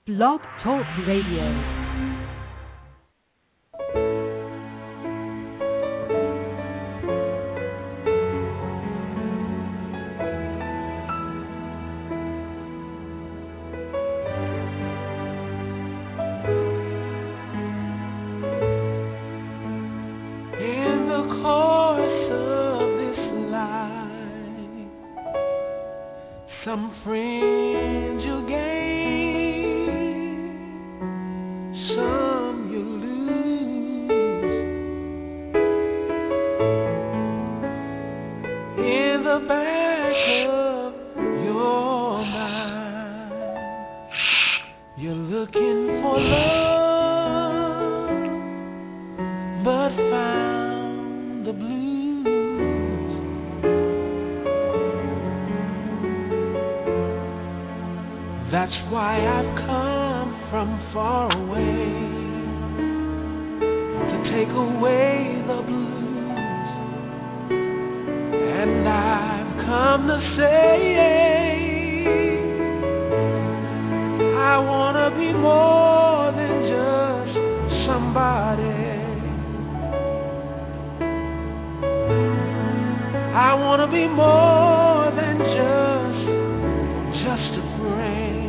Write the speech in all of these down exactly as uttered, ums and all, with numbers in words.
Blog Talk Radio. Some friends you gain, some you lose. In the back of your mind, you're looking for love, but found the blues. That's why I've come from far away to take away the blues. And I've come to say I want to be more than just somebody. I want to be more than just just a friend.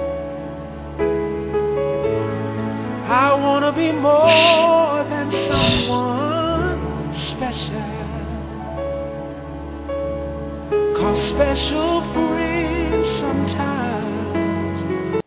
I want to be more than someone special, 'cause special friends sometimes.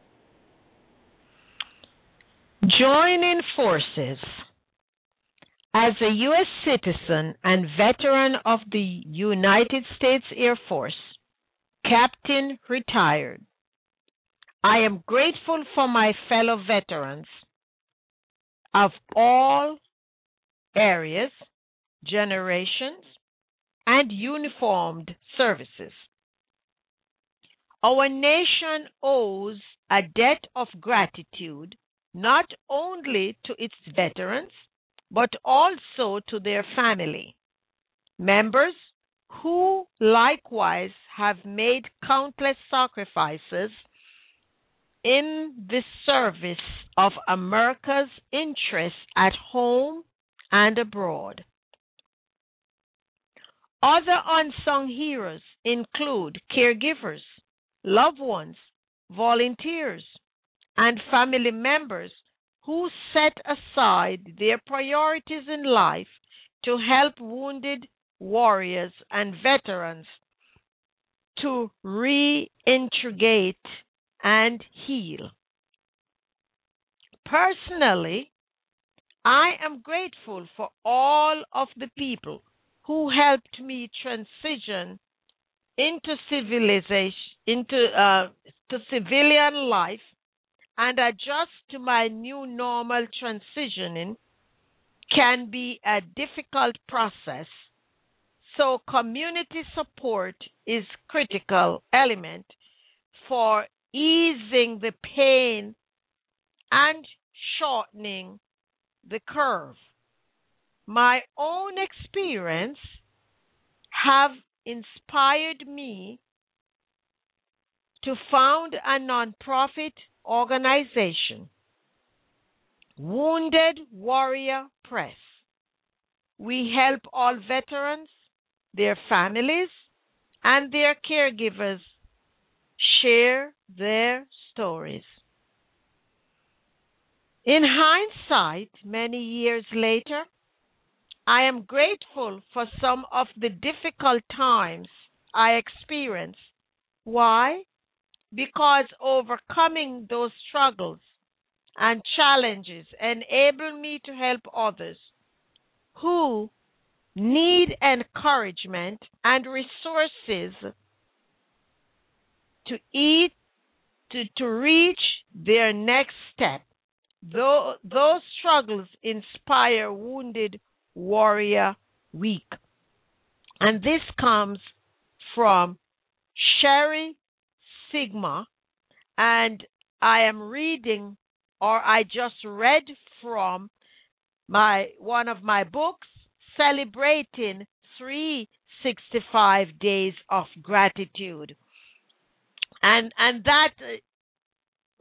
Joining forces. As a U S citizen and veteran of the United States Air Force, Captain retired, I am grateful for my fellow veterans of all areas, generations, and uniformed services. Our nation owes a debt of gratitude not only to its veterans, but also to their family members who likewise have made countless sacrifices in the service of America's interests at home and abroad. Other unsung heroes include caregivers, loved ones, volunteers, and family members who set aside their priorities in life to help wounded warriors and veterans to reintegrate and heal. Personally, I am grateful for all of the people who helped me transition into civilization, into uh, to civilian life and adjust to my new normal. Transitioning can be a difficult process, so community support is critical element for easing the pain and shortening the curve. My own experience have inspired me to found a nonprofit organization, Wounded Warrior Press. We help all veterans, their families, and their caregivers share their stories. In hindsight, many years later, I am grateful for some of the difficult times I experienced. Why? Because overcoming those struggles and challenges enable me to help others who need encouragement and resources to eat to, to reach their next step. Though, those struggles inspire Wounded Warrior Week. And this comes from Sherry Sigma, and I am reading, or I just read from my one of my books, Celebrating three hundred sixty-five Days of Gratitude. And and that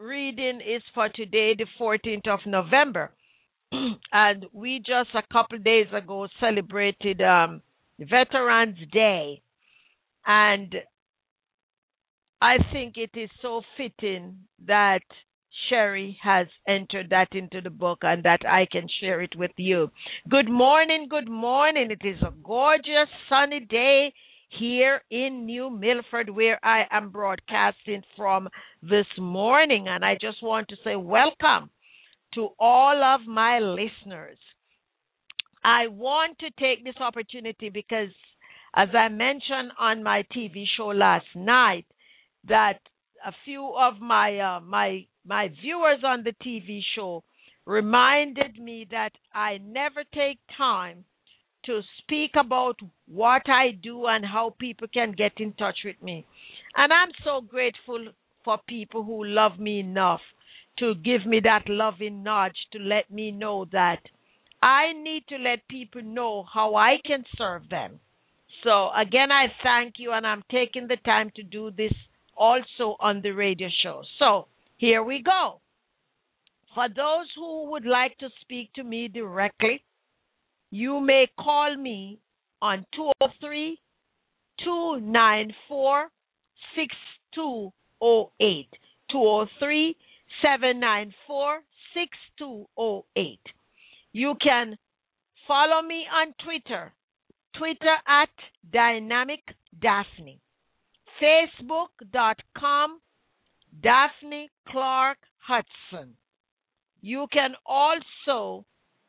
reading is for today, the fourteenth of November. And we just a couple days ago celebrated um, Veterans Day. And I think it is so fitting that Sherry has entered that into the book and that I can share it with you. Good morning, good morning. It is a gorgeous sunny day here in New Milford where I am broadcasting from this morning. And I just want to say welcome to all of my listeners. I want to take this opportunity because, as I mentioned on my T V show last night, that a few of my uh, my my viewers on the T V show reminded me that I never take time to speak about what I do and how people can get in touch with me. And I'm so grateful for people who love me enough to give me that loving nudge to let me know that I need to let people know how I can serve them. So again, I thank you, and I'm taking the time to do this also on the radio show. So here we go. For those who would like to speak to me directly, you may call me on two oh three, two nine four, six two oh eight, two oh three, seven nine four, six two oh eight. You can follow me on Twitter, Twitter at Dynamic Daphne, Facebook.com Daphne Clark Hudson. You can also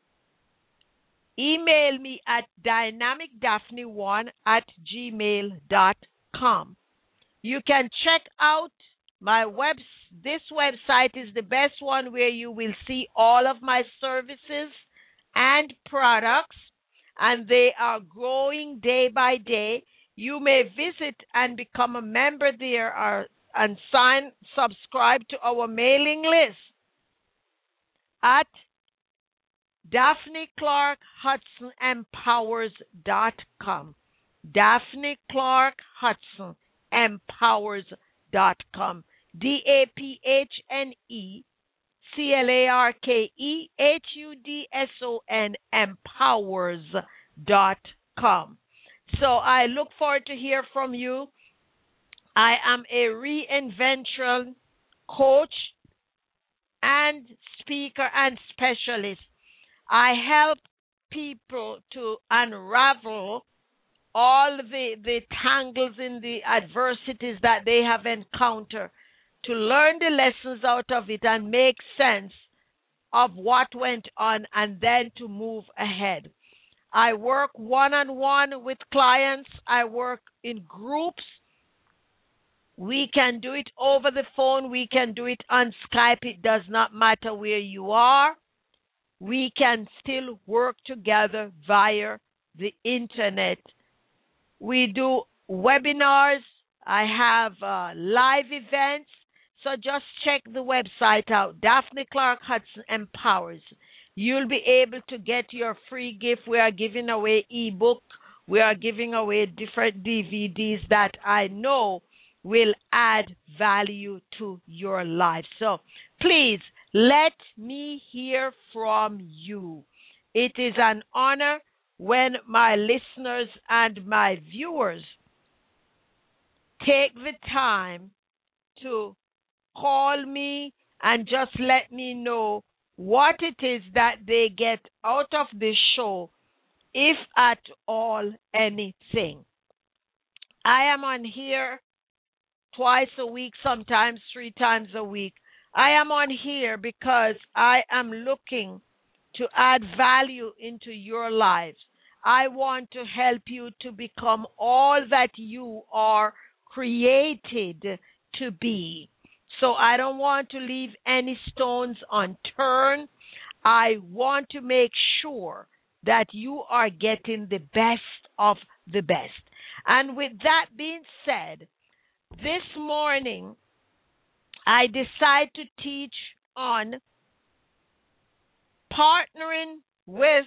email me at dynamic daphne one at gmail dot com. You can check out my web. This website is the best one where you will see all of my services and products, and they are growing day by day. You may visit and become a member there or, and sign, subscribe to our mailing list at Daphne Clark Hudson Empowers dot com. Daphne Clark Hudson Empowers dot com. D A P H N E C L A R K E H U D S O N Empowers dot com. So I look forward to hear from you. I am a reinvention coach and speaker and specialist. I help people to unravel all the, the tangles in the adversities that they have encountered, to learn the lessons out of it and make sense of what went on, and then to move ahead. I work one-on-one with clients. I work in groups. We can do it over the phone. We can do it on Skype. It does not matter where you are. We can still work together via the internet. We do webinars. I have uh, live events. So just check the website out, Daphne Clark Hudson Empowers. You'll be able to get your free gift. We are giving away ebook. We are giving away different D V Ds that I know will add value to your life. So please let me hear from you. It is an honor when my listeners and my viewers take the time to call me and just let me know what it is that they get out of this show, if at all anything. I am on here twice a week, sometimes three times a week. I am on here because I am looking to add value into your lives. I want to help you to become all that you are created to be. So I don't want to leave any stones unturned. I want to make sure that you are getting the best of the best. And with that being said, this morning I decide to teach on partnering with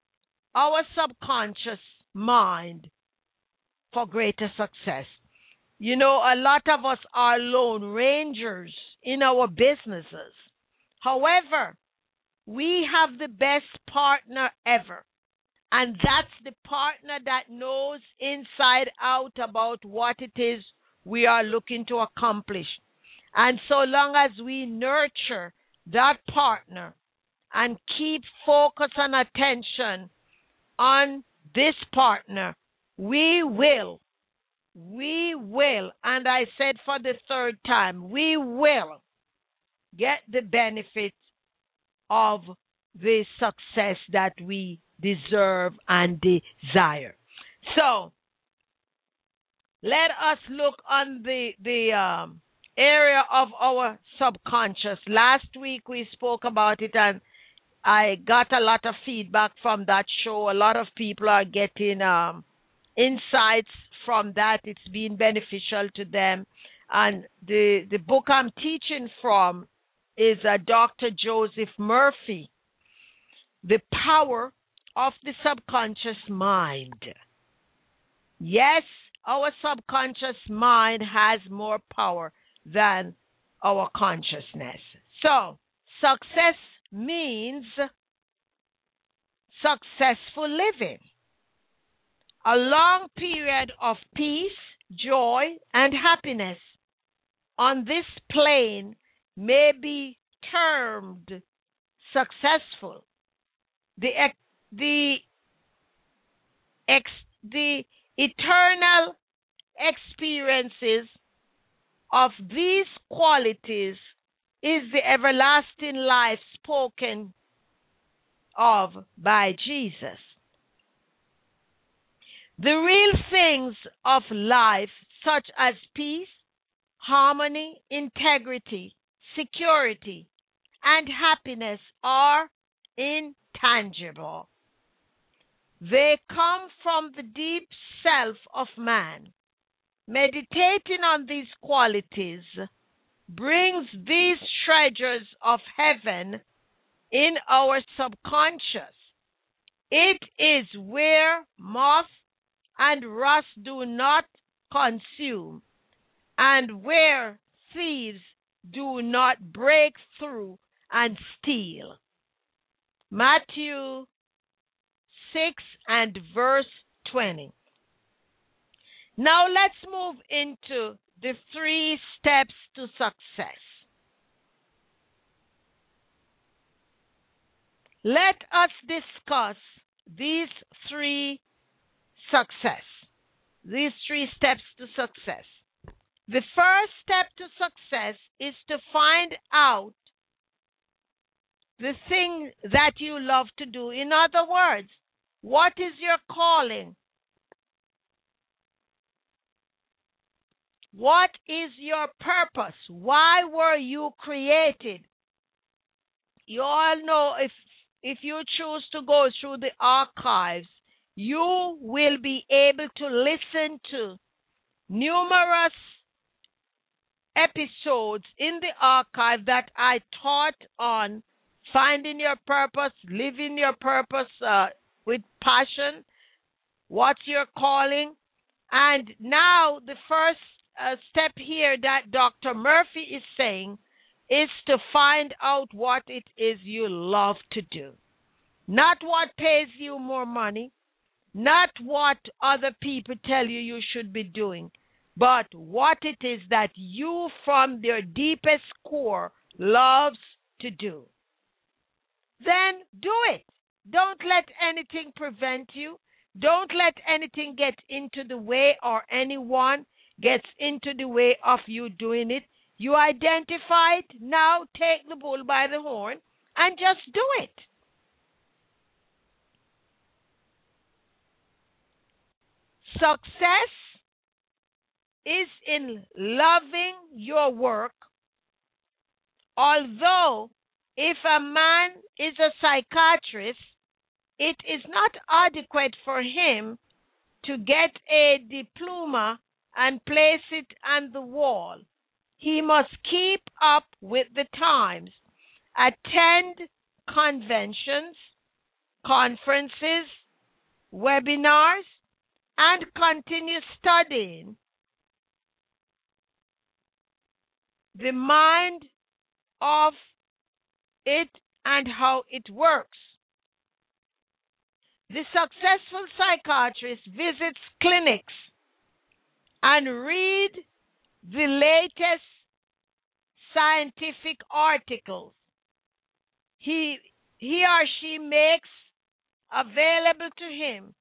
our subconscious mind for greater success. You know, a lot of us are lone rangers in our businesses. However, we have the best partner ever. And that's the partner that knows inside out about what it is we are looking to accomplish. And so long as we nurture that partner and keep focus and attention on this partner, we will, we will, and I said for the third time, we will get the benefits of the success that we deserve and desire. So, let us look on the, the um, area of our subconscious. Last week we spoke about it, and I got a lot of feedback from that show. A lot of people are getting um, insights from that. It's been beneficial to them. And the, the book I'm teaching from is uh, Doctor Joseph Murphy, The Power of the Subconscious Mind. Yes, our subconscious mind has more power than our consciousness. So, success means successful living. A long period of peace, joy, and happiness on this plane may be termed successful. The the ex, the eternal experiences of these qualities is the everlasting life spoken of by Jesus. The real things of life, such as peace, harmony, integrity, security, and happiness, are intangible. They come from the deep self of man. Meditating on these qualities brings these treasures of heaven in our subconscious. It is where moth and rust do not consume, and where thieves do not break through and steal. Matthew six and verse twenty. Now let's move into the three steps to success. Let us discuss these three success, these three steps to success. The first step to success is to find out the thing that you love to do. In other words, what is your calling? What is your purpose? Why were you created? You all know if if you choose to go through the archives, you will be able to listen to numerous episodes in the archive that I taught on finding your purpose, living your purpose uh, with passion, what's your calling. And now the first uh, step here that Doctor Murphy is saying is to find out what it is you love to do. Not what pays you more money, not what other people tell you you should be doing, but what it is that you from your deepest core loves to do. Then do it. Don't let anything prevent you. Don't let anything get into the way, or anyone gets into the way of you doing it. You identify it. Now take the bull by the horn and just do it. Success is in loving your work. Although, if a man is a psychiatrist, it is not adequate for him to get a diploma and place it on the wall. He must keep up with the times, attend conventions, conferences, webinars, and continue studying the mind of it and how it works. The successful psychiatrist visits clinics and read the latest scientific articles. He, he or she makes available to him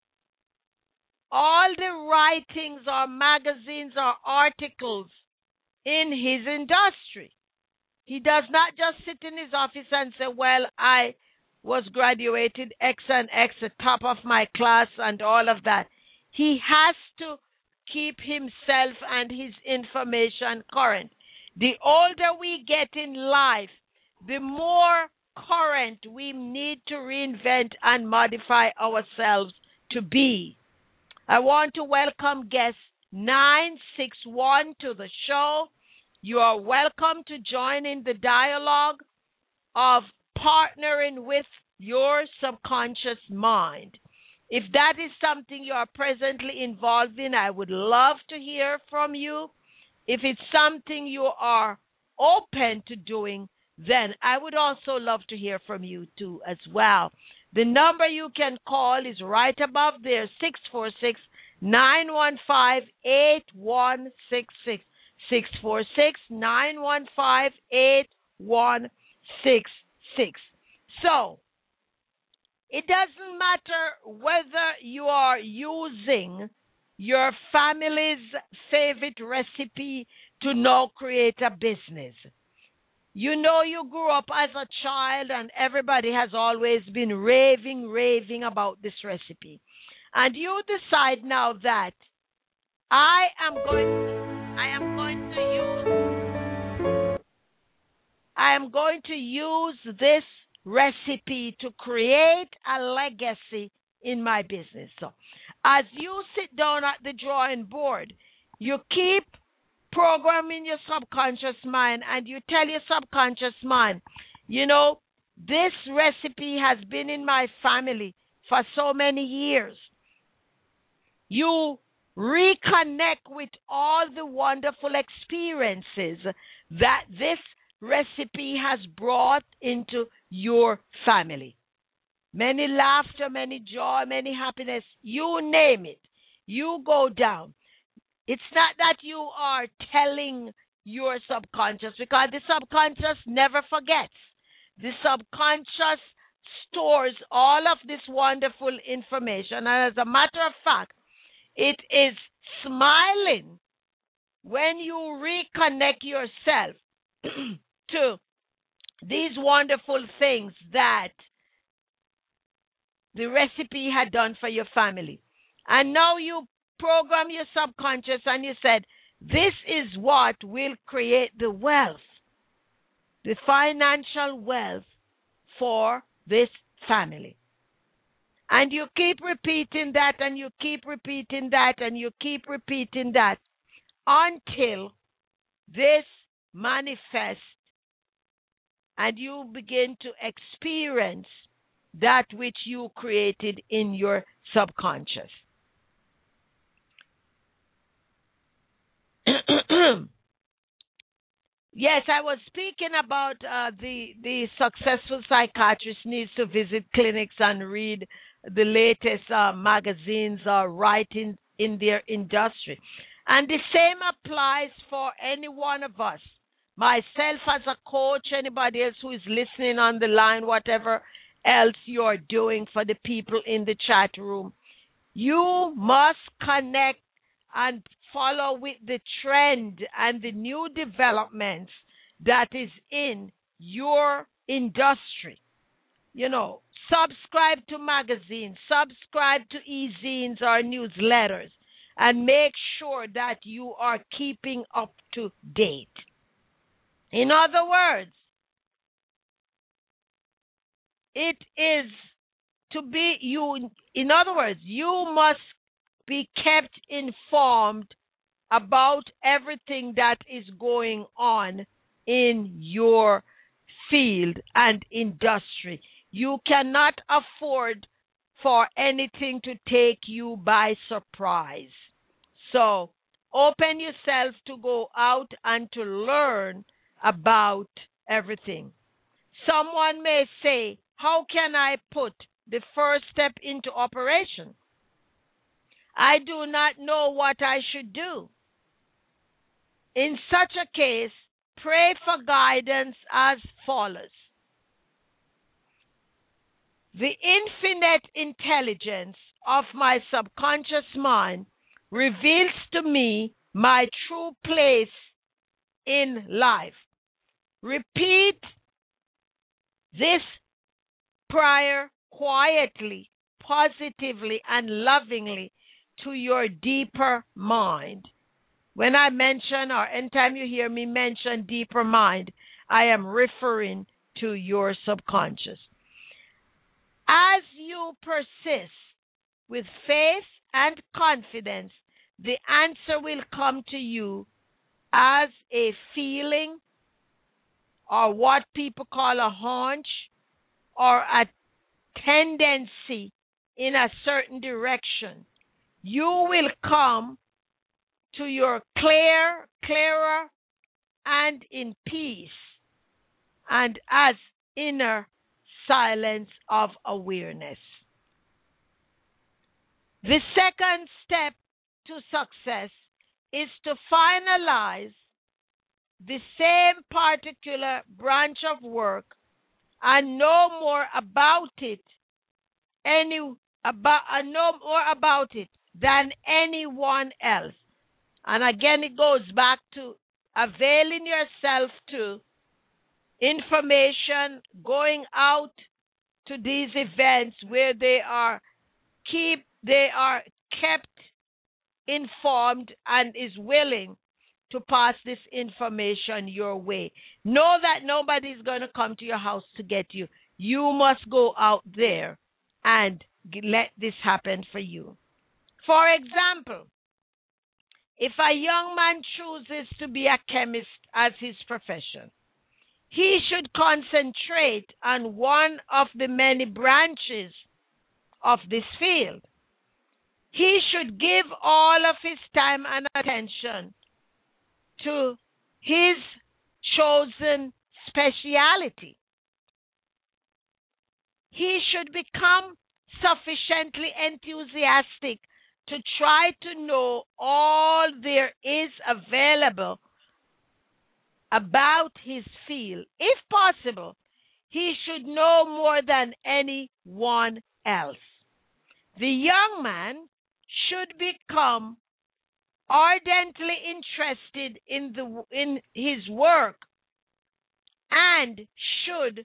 all the writings or magazines or articles in his industry. He does not just sit in his office and say, well, I was graduated X and X, the top of my class and all of that. He has to keep himself and his information current. The older we get in life, the more current we need to reinvent and modify ourselves to be. I want to welcome guest nine six one to the show. You are welcome to join in the dialogue of partnering with your subconscious mind. If that is something you are presently involved in, I would love to hear from you. If it's something you are open to doing, then I would also love to hear from you too as well. The number you can call is right above there, six four six, nine one five, eight one six six. six four six, nine one five, eight one six six. So, it doesn't matter whether you are using your family's favorite recipe to now create a business. You know you grew up as a child and everybody has always been raving, raving about this recipe. And you decide now that I am going I am going to use I am going to use this recipe to create a legacy in my business. So, as you sit down at the drawing board, you keep programming your subconscious mind and you tell your subconscious mind, you know, this recipe has been in my family for so many years. You reconnect with all the wonderful experiences that this recipe has brought into your family. Many laughter, many joy, many happiness, you name it. You go down. It's not that you are telling your subconscious, because the subconscious never forgets. The subconscious stores all of this wonderful information. And as a matter of fact, it is smiling when you reconnect yourself to these wonderful things that the recipe had done for your family. And now you program your subconscious and you said, this is what will create the wealth, the financial wealth for this family. And you keep repeating that and you keep repeating that and you keep repeating that until this manifests and you begin to experience that which you created in your subconscious. Yes, I was speaking about uh, the the successful psychiatrist needs to visit clinics and read the latest uh, magazines or writings in their industry. And the same applies for any one of us. Myself as a coach, anybody else who is listening on the line, whatever else you're doing for the people in the chat room. You must connect and follow with the trend and the new developments that is in your industry. You know, subscribe to magazines, subscribe to e-zines or newsletters, and make sure that you are keeping up to date. In other words, it is to be you. In other words, you must be kept informed about everything that is going on in your field and industry. You cannot afford for anything to take you by surprise. So, open yourself to go out and to learn about everything. Someone may say, how can I put the first step into operation? I do not know what I should do. In such a case, pray for guidance as follows. The infinite intelligence of my subconscious mind reveals to me my true place in life. Repeat this prayer quietly, positively, and lovingly to your deeper mind. When I mention, or anytime you hear me mention deeper mind, I am referring to your subconscious. As you persist with faith and confidence, the answer will come to you as a feeling, or what people call a hunch, or a tendency in a certain direction. You will come to your clear, clearer, and in peace, and as inner silence of awareness. The second step to success is to finalize the same particular branch of work and know more about it, any about uh, know more about it than anyone else. And again, it goes back to availing yourself to information, going out to these events where they are keep they are kept informed and is willing to pass this information your way. Know that nobody's going to come to your house to get you. You must go out there and let this happen for you. For example, if a young man chooses to be a chemist as his profession, he should concentrate on one of the many branches of this field. He should give all of his time and attention to his chosen specialty. He should become sufficiently enthusiastic to try to know all there is available about his field. If possible, he should know more than anyone else. The young man should become ardently interested in the in his work and should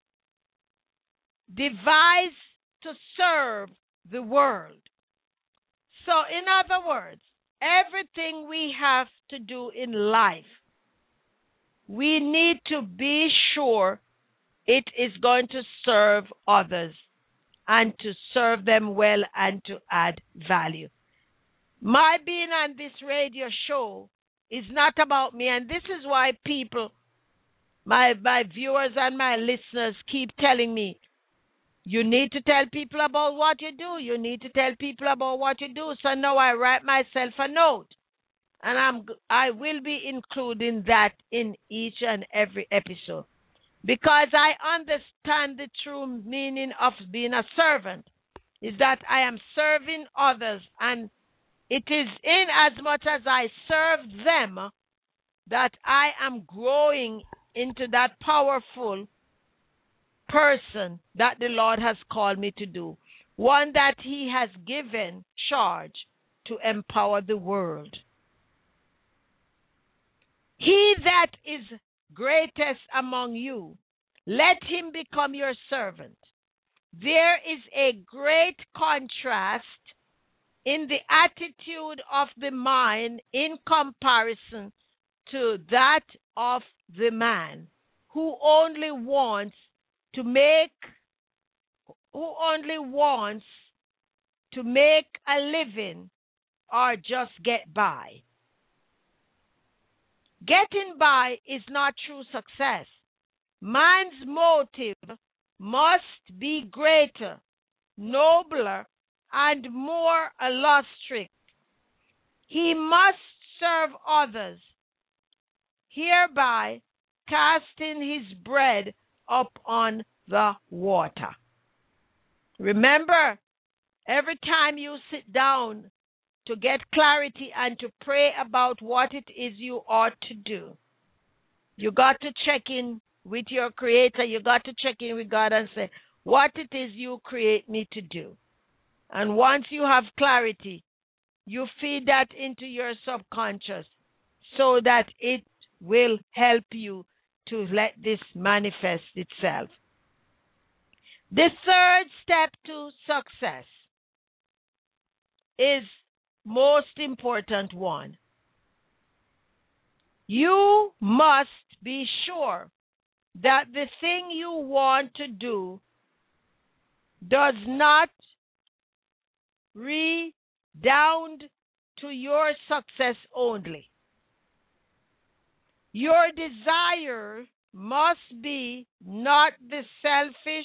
devise to serve the world. So, in other words, everything we have to do in life, we need to be sure it is going to serve others and to serve them well and to add value. My being on this radio show is not about me, and this is why people, my, my viewers and my listeners keep telling me, you need to tell people about what you do. You need to tell people about what you do. So now I write myself a note, and I'm I will be including that in each and every episode, because I understand the true meaning of being a servant is that I am serving others, and it is in as much as I serve them that I am growing into that powerful person that the Lord has called me to do, one that He has given charge to empower the world. He that is greatest among you, let him become your servant. There is a great contrast in the attitude of the mind in comparison to that of the man who only wants to make who only wants to make a living or just get by. Getting by is not true success. Man's motive must be greater, nobler, and more illustrious. He must serve others, hereby casting his bread upon the water. Remember, every time you sit down to get clarity and to pray about what it is you ought to do, you got to check in with your Creator. You got to check in with God and say, what it is you create me to do. And once you have clarity, you feed that into your subconscious so that it will help you to let this manifest itself. The third step to success is most important one. You must be sure that the thing you want to do does not redound to your success only. Your desire must be not the selfish.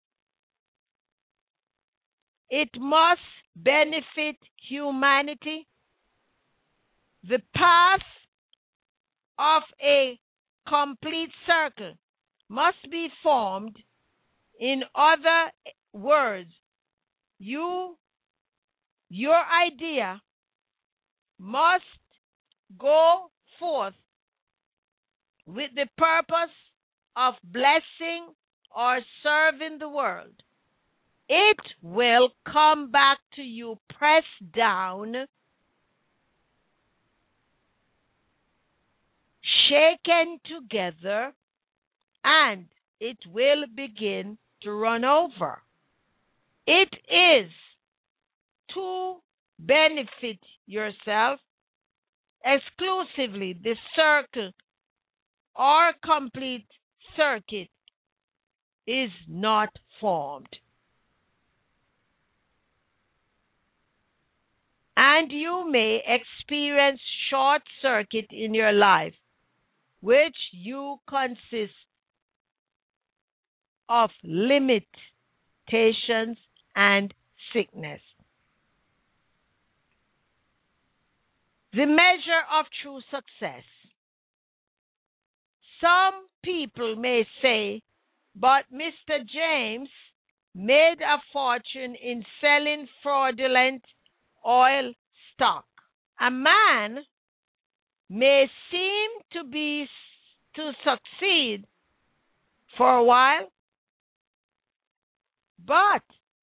It must benefit humanity. The path of a complete circle must be formed. In other words, you, your idea must go forth with the purpose of blessing or serving the world. It will come back to you pressed down, shaken together, and it will begin to run over. It is to benefit yourself exclusively. The circle or complete circuit is not formed. And you may experience short circuit in your life, which you consist of limitations and sickness. The measure of true success. Some people may say, but Mister James made a fortune in selling fraudulent oil stock. A man may seem to be to succeed for a while, but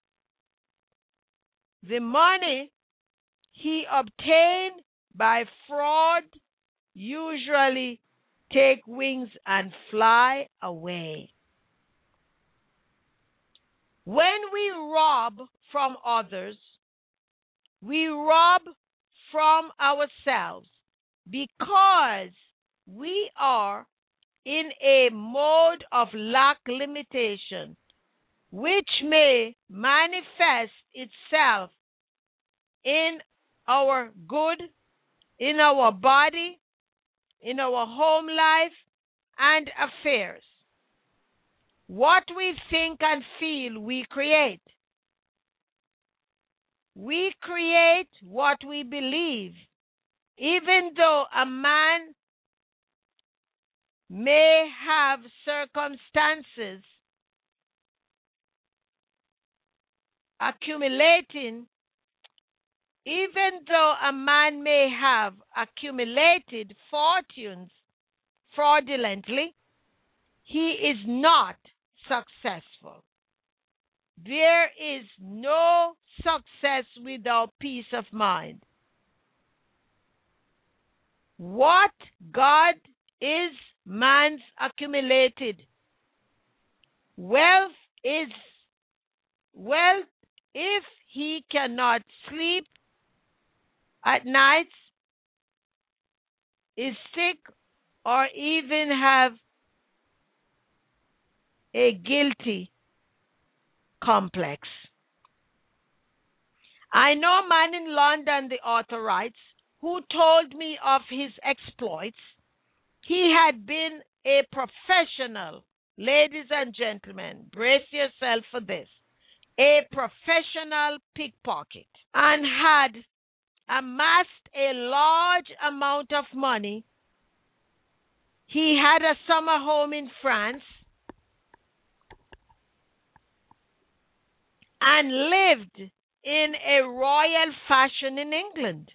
the money he obtained by fraud usually take wings and fly away. When we rob from others, we rob from ourselves because we are in a mode of lack limitation, which may manifest itself in our good, in our body, in our home life and affairs. What we think and feel, we create. We create what we believe. Even though a man may have circumstances accumulating, even though a man may have accumulated fortunes fraudulently, he is not successful. There is no success without peace of mind. What God is man's accumulated. Wealth is wealth if he cannot sleep at nights, is sick, or even have a guilty complex. I know a man in London, the author writes, who told me of his exploits. He had been a professional, ladies and gentlemen, brace yourself for this, a professional pickpocket, and had amassed a large amount of money He had a summer home in France and lived in a royal fashion in England.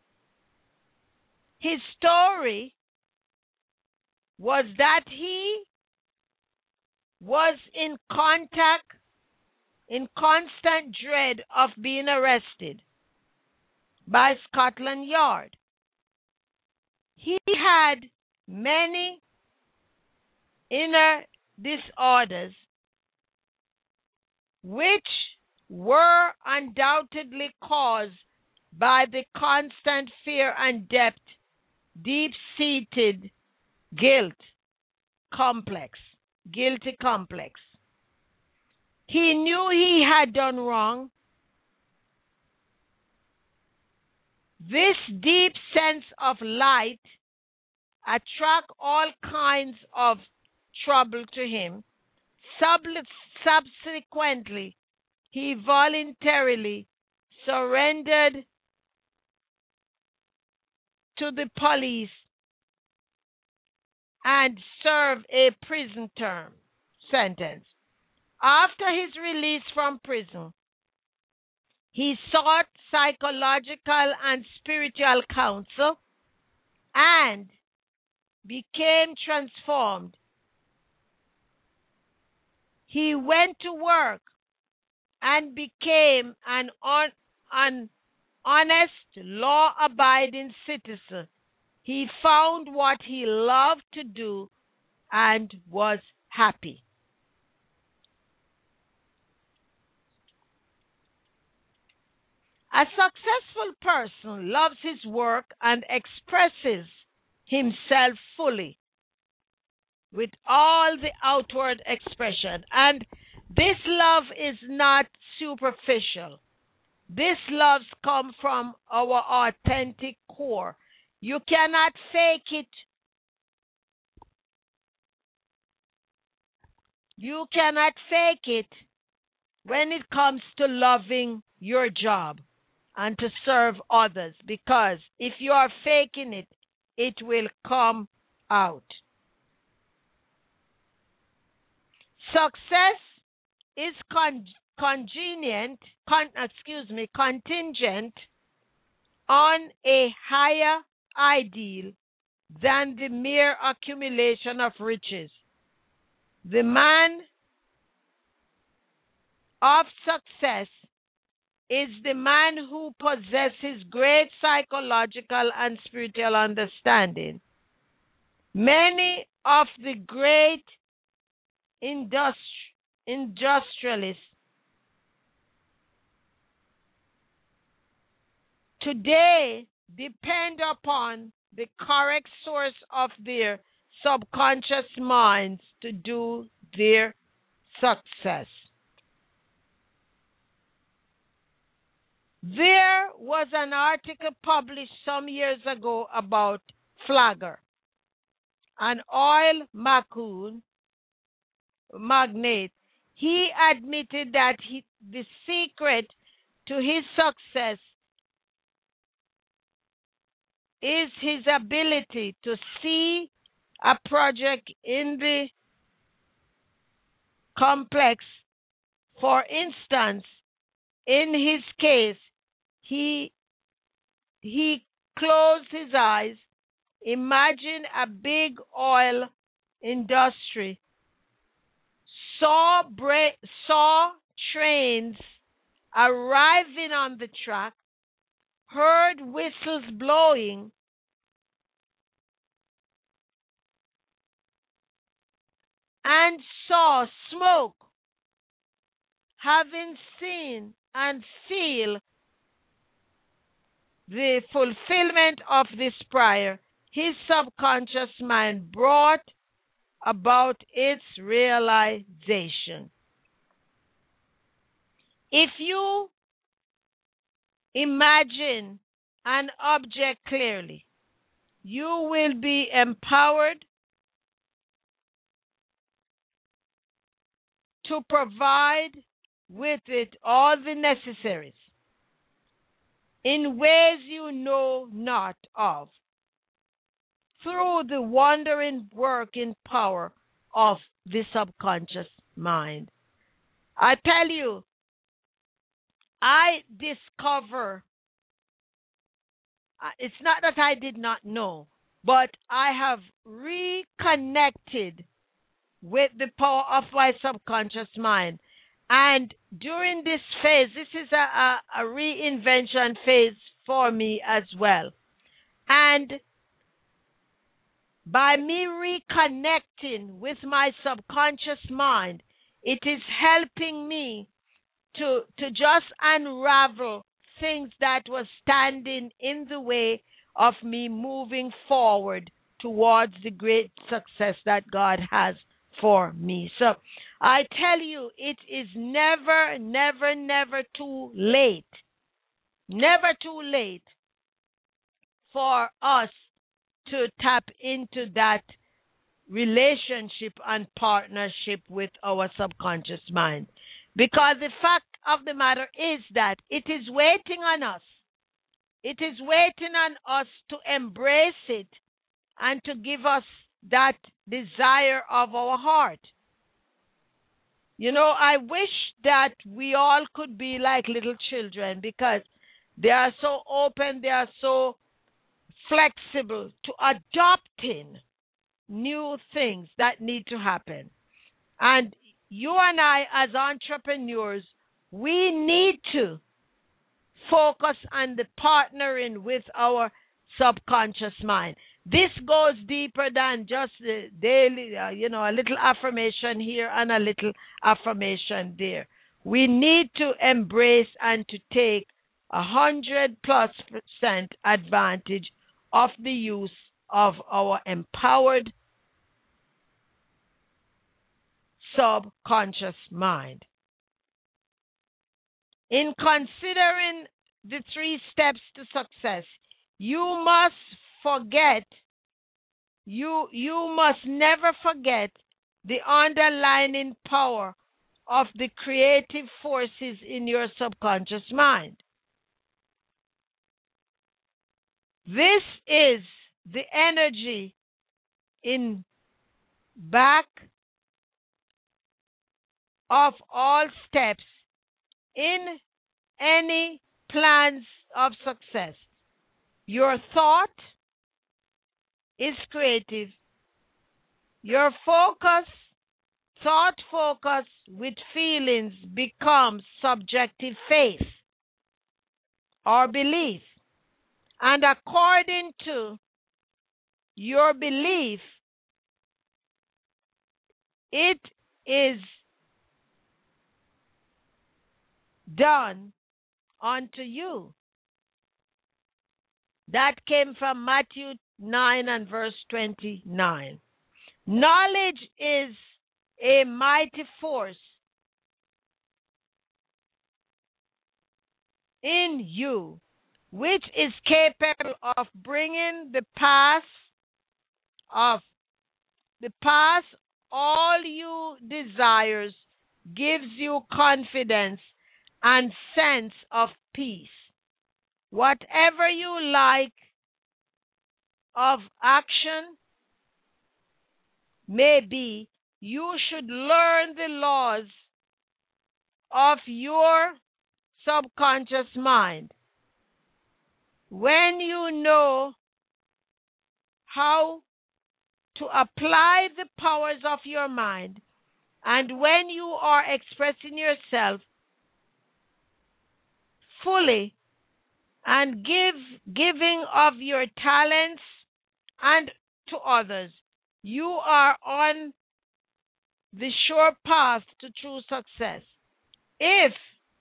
His story was that he was in contact, in constant dread of being arrested by Scotland Yard. He had many inner disorders which were undoubtedly caused by the constant fear and depth, deep-seated guilt complex, guilty complex. He knew he had done wrong. This deep sense of light attract all kinds of trouble to him. Sub- subsequently, he voluntarily surrendered to the police and served a prison term sentence. After his release from prison, he sought psychological and spiritual counsel and became transformed. He went to work and became an, on, an honest, law-abiding citizen. He found what he loved to do and was happy. A successful person loves his work and expresses himself fully with all the outward expression. And this love is not superficial. This love comes from our authentic core. You cannot fake it. You cannot fake it when it comes to loving your job and to serve others, because if you are faking it, it will come out. Success is con- congenient, con- excuse me, contingent on a higher ideal than the mere accumulation of riches. The man of success is the man who possesses great psychological and spiritual understanding. Many of the great industri- industrialists today depend upon the correct source of their subconscious minds to do their success. There was an article published some years ago about Flagger, an oil magnate. magnate. He admitted that he, the secret to his success is his ability to see a project in the complex. For instance, in his case, he he closed his eyes, imagined a big oil industry, saw bra- saw trains arriving on the track, heard whistles blowing, and saw smoke. Having seen and feel the fulfillment of this prayer, his subconscious mind brought about its realization. If you imagine an object clearly, you will be empowered to provide with it all the necessaries in ways you know not of. through the wondering working power of the subconscious mind. I tell you, I discover, uh, it's not that I did not know, but I have reconnected with the power of my subconscious mind. And during this phase, this is a, a, a reinvention phase for me as well. And by me reconnecting with my subconscious mind, it is helping me to, to just unravel things that was standing in the way of me moving forward towards the great success that God has for me. So I tell you, it is never, never, never too late, never too late for us to tap into that relationship and partnership with our subconscious mind. Because the fact of the matter is that it is waiting on us. It is waiting on us to embrace it and to give us that desire of our heart. You know, I wish that we all could be like little children, because they are so open, they are so flexible to adopting new things that need to happen. And you and I, as entrepreneurs, we need to focus on the partnering with our subconscious mind. This goes deeper than just the daily, uh, you know, a little affirmation here and a little affirmation there. We need to embrace and to take a hundred plus percent advantage of the use of our empowered subconscious mind. In considering the three steps to success, you must forget, you, you must never forget the underlying power of the creative forces in your subconscious mind. This is the energy in back of all steps in any plans of success. Your thought is creative. Your focus, thought focus with feelings becomes subjective faith or belief. And according to your belief, it is done unto you. That came from Matthew nine and verse twenty-nine. Knowledge is a mighty force in you, which is capable of bringing the past of the past all you desires, gives you confidence and sense of peace. Whatever you like of action may be, you should learn the laws of your subconscious mind. When you know how to apply the powers of your mind, and when you are expressing yourself fully and give giving of your talents and to others, you are on the sure path to true success. If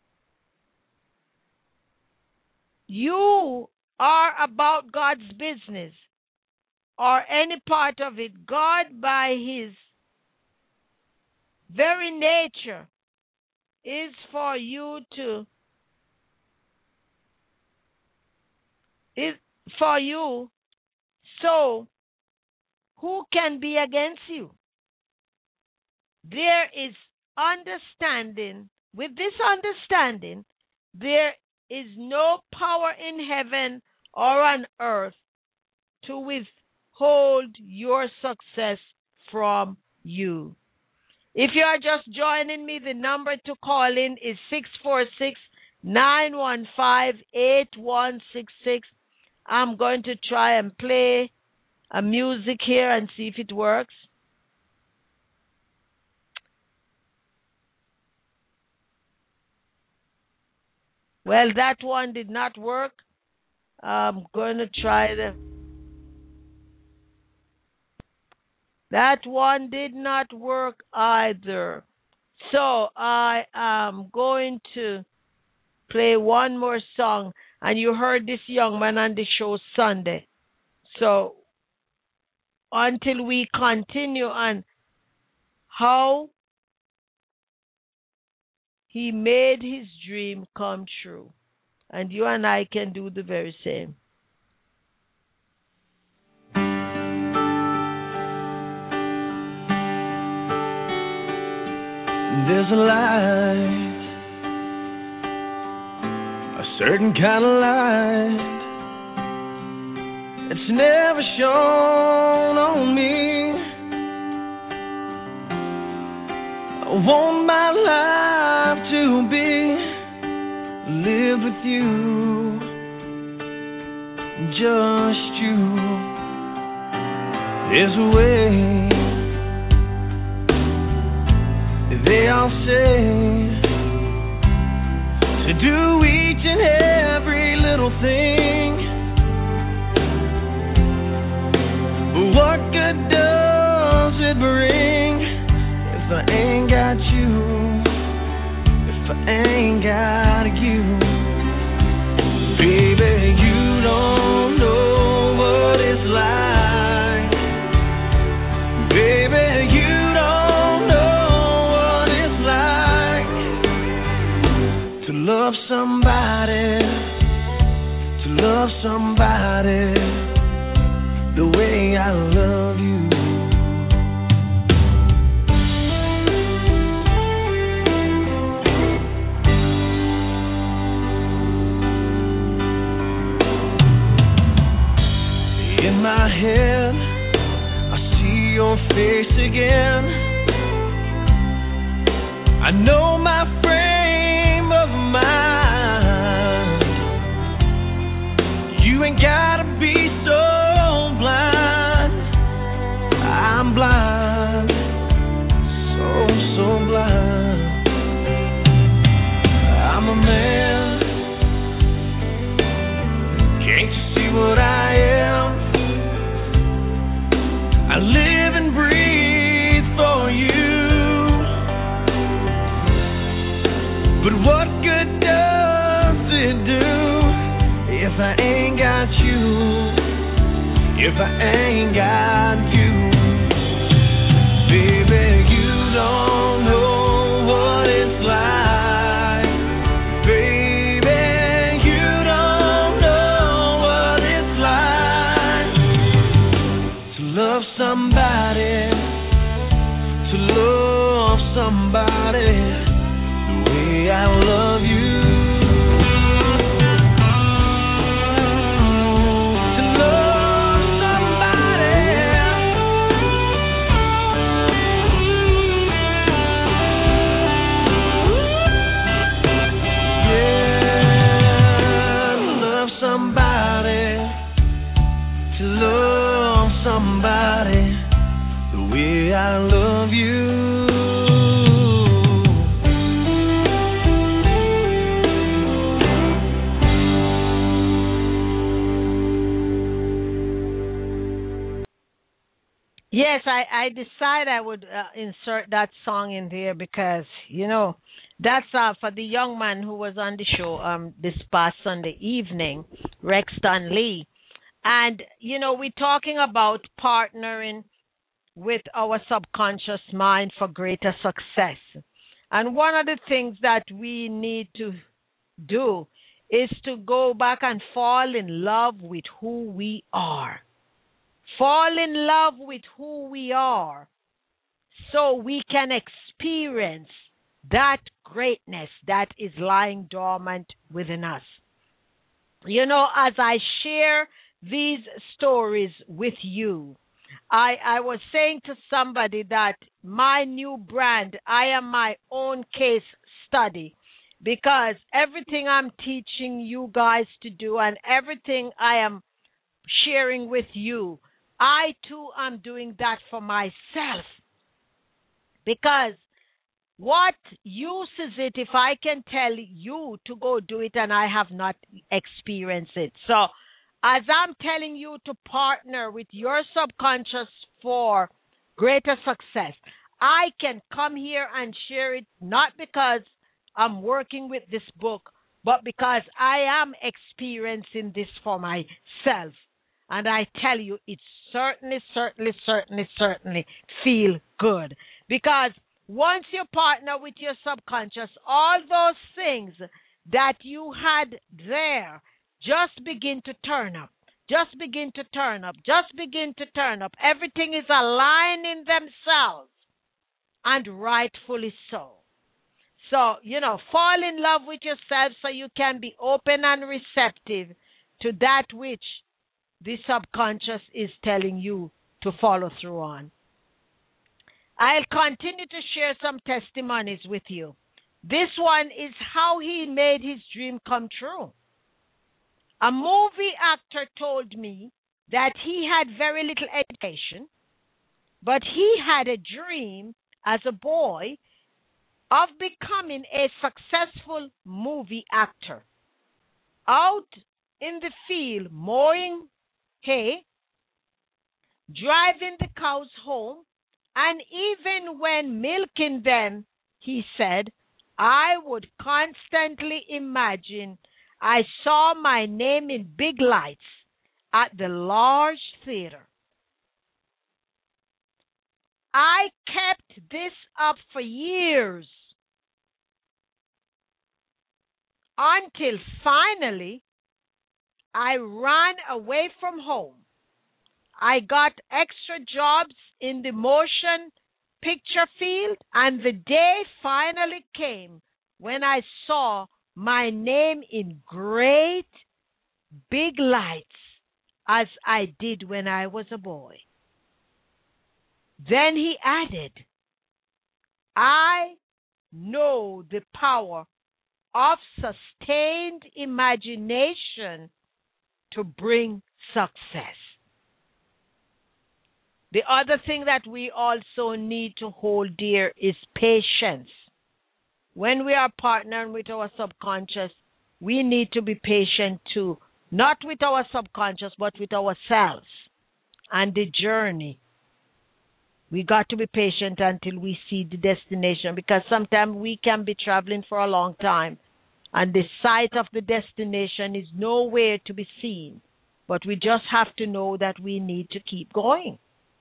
you are about God's business or any part of it, God by his very nature is for you to is for you, so who can be against you? There is understanding. With this understanding, there is no power in heaven or on earth to withhold hold your success from you. If you are just joining me, the number to call in is six four six, nine one five, eight one six six. I'm going to try and play a music here and see if it works. Well, that one did not work. I'm going to try the... That one did not work either. So I am going to play one more song. And you heard this young man on the show Sunday. So until we continue on how he made his dream come true. And you and I can do the very same. There's a light, a certain kind of light, it's never shone on me. I want my life to be, live with you, just you. There's a way, they all say, to do each and every little thing. But what good does it bring if I ain't got you, if I ain't got you? Baby, you don't know what it's like. Baby, you love somebody, to love somebody the way I love you. In my head, I see your face again. I know my frame of mind. You ain't gotta be so blind. I'm blind, so, so blind. I'm a man. Can't you see what I am? I live and breathe for you. But what good does it do if I ain't got you, if I ain't got you? Baby, you don't know what it's like. Baby, you don't know what it's like to love somebody, to love somebody I love you. To love somebody, yeah, to love somebody, to love somebody the way I love you. Yes, I, I decided I would uh, insert that song in there because, you know, that's uh, for the young man who was on the show um, this past Sunday evening, Rexton Lee. And, you know, we're talking about partnering with our subconscious mind for greater success. And one of the things that we need to do is to go back and fall in love with who we are. Fall in love with who we are so we can experience that greatness that is lying dormant within us. You know, as I share these stories with you. I, I was saying to somebody that my new brand, I am my own case study, because everything I'm teaching you guys to do and everything I am sharing with you, I too am doing that for myself. Because what use is it if I can tell you to go do it and I have not experienced it? So as I'm telling you to partner with your subconscious for greater success, I can come here and share it not because I'm working with this book, but because I am experiencing this for myself. And I tell you, it certainly, certainly, certainly, certainly feel good. Because once you partner with your subconscious, all those things that you had there just begin to turn up. Just begin to turn up. Just begin to turn up. Everything is aligning themselves, and rightfully so. So, you know, fall in love with yourself so you can be open and receptive to that which the subconscious is telling you to follow through on. I'll continue to share some testimonies with you. This one is how he made his dream come true. A movie actor told me that he had very little education, but he had a dream as a boy of becoming a successful movie actor. Out in the field mowing hay, driving the cows home, and even when milking them, he said, I would constantly imagine I saw my name in big lights at the large theater. I kept this up for years until finally I ran away from home. I got extra jobs in the motion picture field, and the day finally came when I saw my name in great big lights as I did when I was a boy. Then he added, I know the power of sustained imagination to bring success. The other thing that we also need to hold dear is patience. When we are partnering with our subconscious, we need to be patient too, not with our subconscious, but with ourselves and the journey. We got to be patient until we see the destination, because sometimes we can be traveling for a long time and the sight of the destination is nowhere to be seen. But we just have to know that we need to keep going.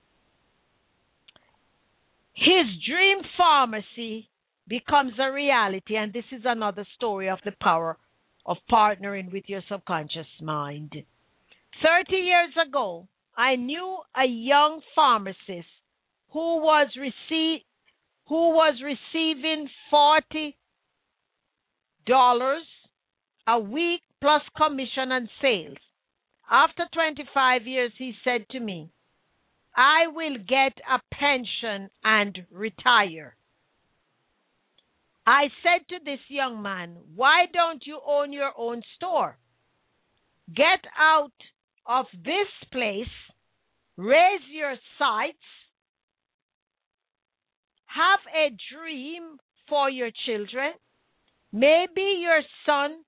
His dream pharmacy becomes a reality, and this is another story of the power of partnering with your subconscious mind. Thirty years ago, I knew a young pharmacist who was rece- who was receiving forty dollars a week plus commission and sales. After twenty-five years, he said to me, I will get a pension and retire. I said to this young man, why don't you own your own store? Get out of this place, raise your sights, have a dream for your children. Maybe your son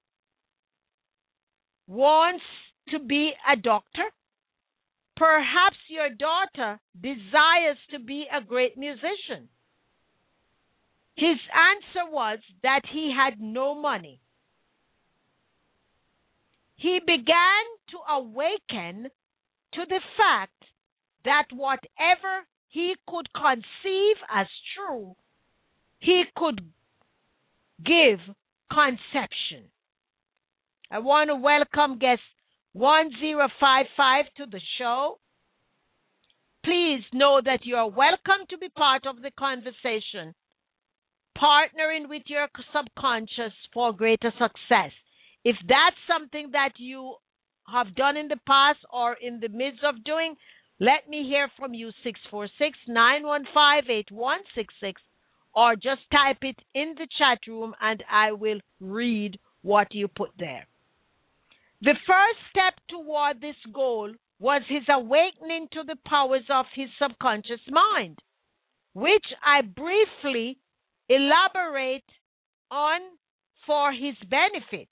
wants to be a doctor. Perhaps your daughter desires to be a great musician. His answer was that he had no money. He began to awaken to the fact that whatever he could conceive as true, he could give conception. I want to welcome guest one zero five five to the show. Please know that you are welcome to be part of the conversation, partnering with your subconscious for greater success. If that's something that you have done in the past or in the midst of doing, let me hear from you. Six four six, nine one five, eight one six six, or just type it in the chat room and I will read what you put there. The first step toward this goal was his awakening to the powers of his subconscious mind, which I briefly elaborate on for his benefit.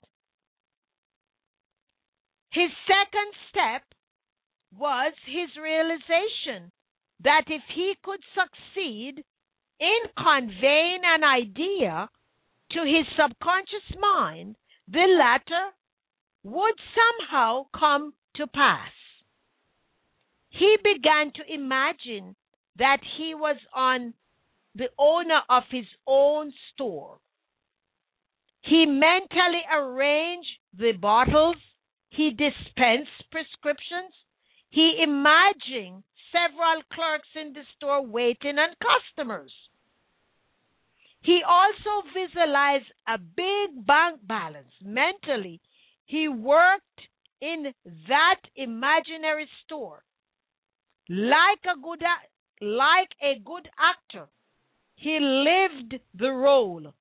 His second step was his realization that if he could succeed in conveying an idea to his subconscious mind, the latter would somehow come to pass. He began to imagine that he was on the owner of his own store. He mentally arranged the bottles. He dispensed prescriptions. He imagined several clerks in the store waiting on customers. He also visualized a big bank balance. Mentally, he worked in that imaginary store. Like a good, like a good actor, he lived the role.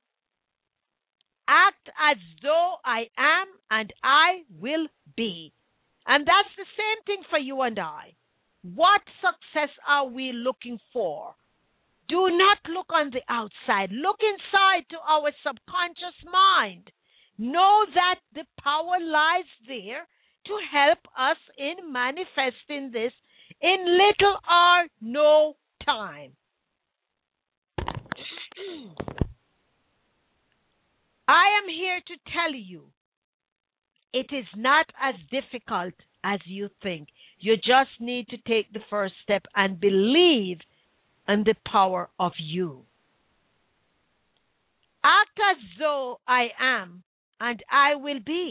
Act as though I am and I will be. And that's the same thing for you and I. What success are we looking for? Do not look on the outside. Look inside to our subconscious mind. Know that the power lies there to help us in manifesting this in little or no time. I am here to tell you, it is not as difficult as you think. You just need to take the first step and believe in the power of you. Act as though I am and I will be.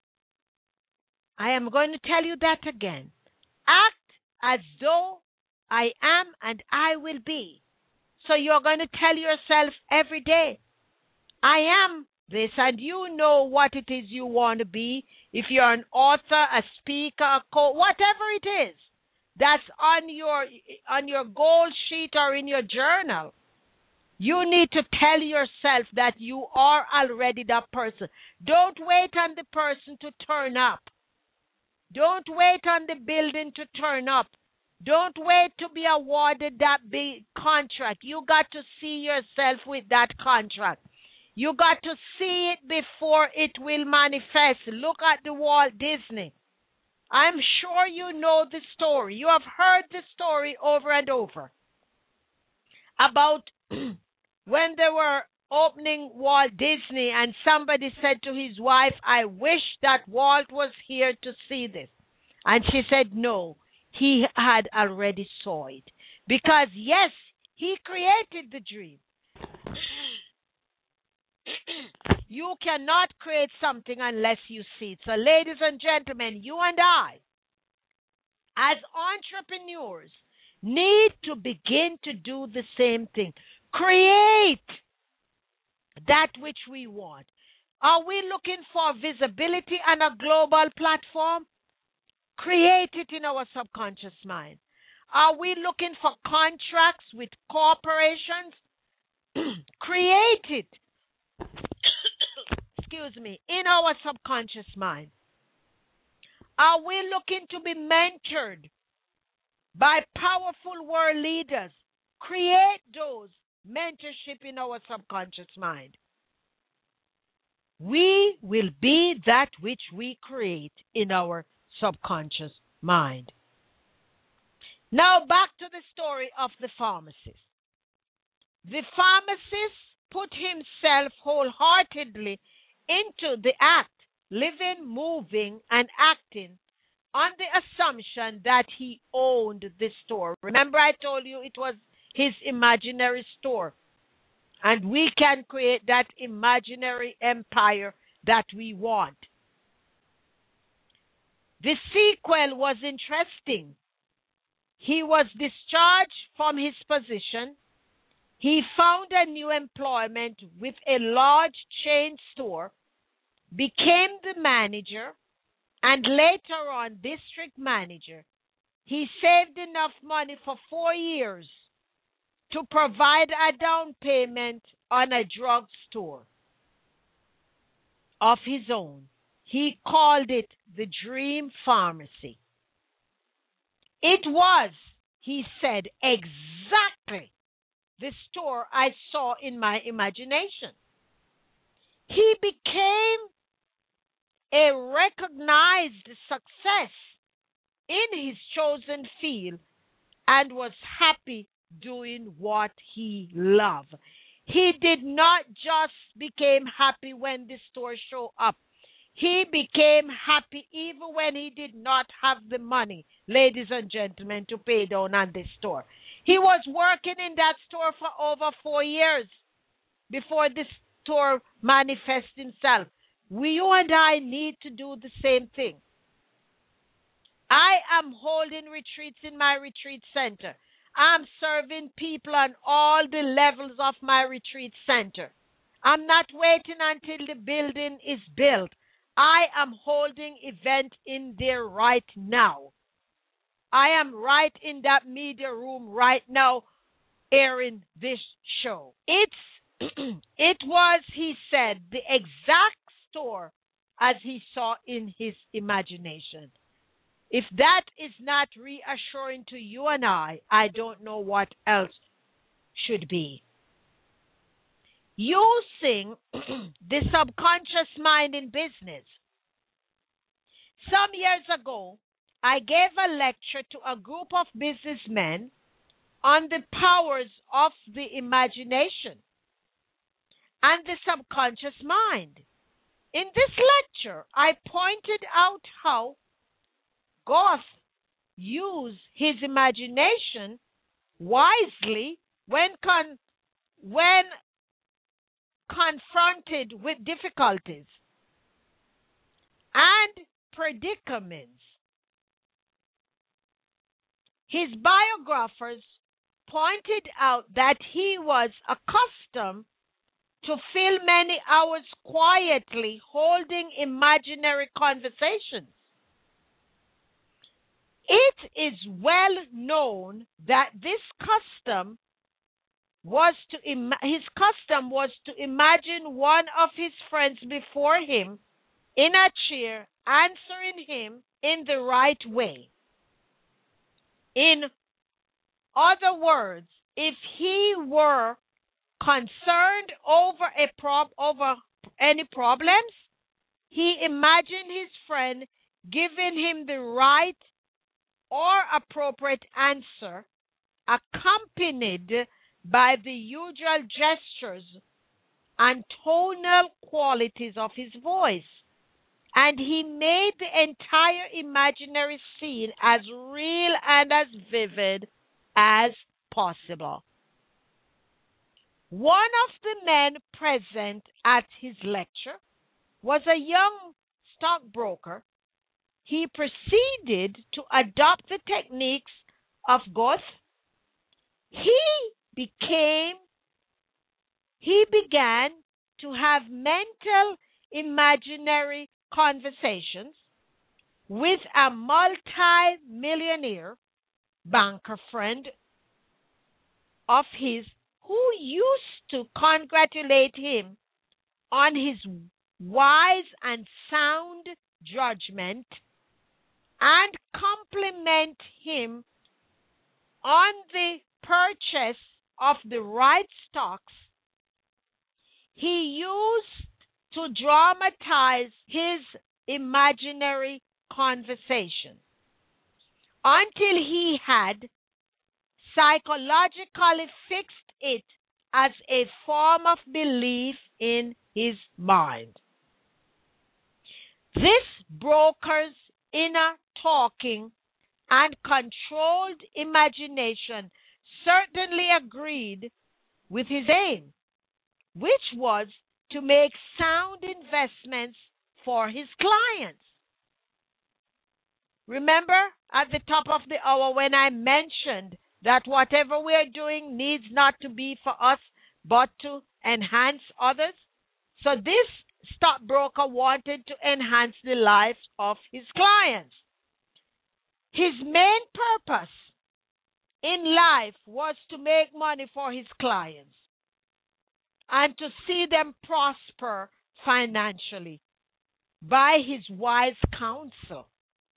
I am going to tell you that again. Act as though I am and I will be. So you're going to tell yourself every day, I am this, and you know what it is you want to be. If you're an author, a speaker, a coach, whatever it is, that's on your on your goal sheet or in your journal. You need to tell yourself that you are already that person. Don't wait on the person to turn up. Don't wait on the building to turn up. Don't wait to be awarded that big contract. You got to see yourself with that contract. You got to see it before it will manifest. Look at the Walt Disney. I'm sure you know the story. You have heard the story over and over about when they were opening Walt Disney and somebody said to his wife, I wish that Walt was here to see this. And she said, no, he had already saw it. Because, yes, he created the dream. You cannot create something unless you see it. So, ladies and gentlemen, you and I, as entrepreneurs, need to begin to do the same thing. Create that which we want. Are we looking for visibility on a global platform? Create it in our subconscious mind. Are we looking for contracts with corporations? Create it. Excuse me, in our subconscious mind. Are we looking to be mentored by powerful world leaders? Create those mentorship in our subconscious mind. We will be that which we create in our subconscious mind. Now back to the story of the pharmacist. The pharmacist put himself wholeheartedly into the act, living, moving, and acting on the assumption that he owned the store. Remember I told you it was his imaginary store. And we can create that imaginary empire that we want. The sequel was interesting. He was discharged from his position. He found a new employment with a large chain store, became the manager, and later on district manager, he saved enough money for four years to provide a down payment on a drugstore of his own. He called it the Dream Pharmacy. It was, he said, exactly the store I saw in my imagination. He became a recognized success in his chosen field and was happy doing what he loved. He did not just become happy when the store showed up. He became happy even when he did not have the money, ladies and gentlemen, to pay down on this store. He was working in that store for over four years before the store manifests himself. We, you and I need to do the same thing. I am holding retreats in my retreat center. I'm serving people on all the levels of my retreat center. I'm not waiting until the building is built. I am holding event in there right now. I am right in that media room right now airing this show. It's it was, he said, the exact store as he saw in his imagination. If that is not reassuring to you and I, I don't know what else should be. Using the subconscious mind in business. Some years ago, I gave a lecture to a group of businessmen on the powers of the imagination and the subconscious mind. In this lecture, I pointed out how Goethe used his imagination wisely when con- when confronted with difficulties and predicaments. His biographers pointed out that he was accustomed to fill many hours quietly holding imaginary conversations. It is well known that this custom was to Im- his custom was to imagine one of his friends before him in a chair, answering him in the right way. In other words, if he were concerned over a prob- over any problems, he imagined his friend giving him the right or appropriate answer, accompanied by the usual gestures and tonal qualities of his voice. And he made the entire imaginary scene as real and as vivid as possible. One of the men present at his lecture was a young stockbroker. He proceeded to adopt the techniques of Goethe. He became, he began to have mental imaginary conversations with a multi-millionaire banker friend of his who used to congratulate him on his wise and sound judgment and compliment him on the purchase of the right stocks. He used to dramatize his imaginary conversation until he had psychologically fixed it as a form of belief in his mind. This broker's inner talking and controlled imagination certainly agreed with his aim, which was to make sound investments for his clients. Remember at the top of the hour when I mentioned that whatever we are doing needs not to be for us, but to enhance others? So this stockbroker wanted to enhance the lives of his clients. His main purpose in life was to make money for his clients and to see them prosper financially by his wise counsel.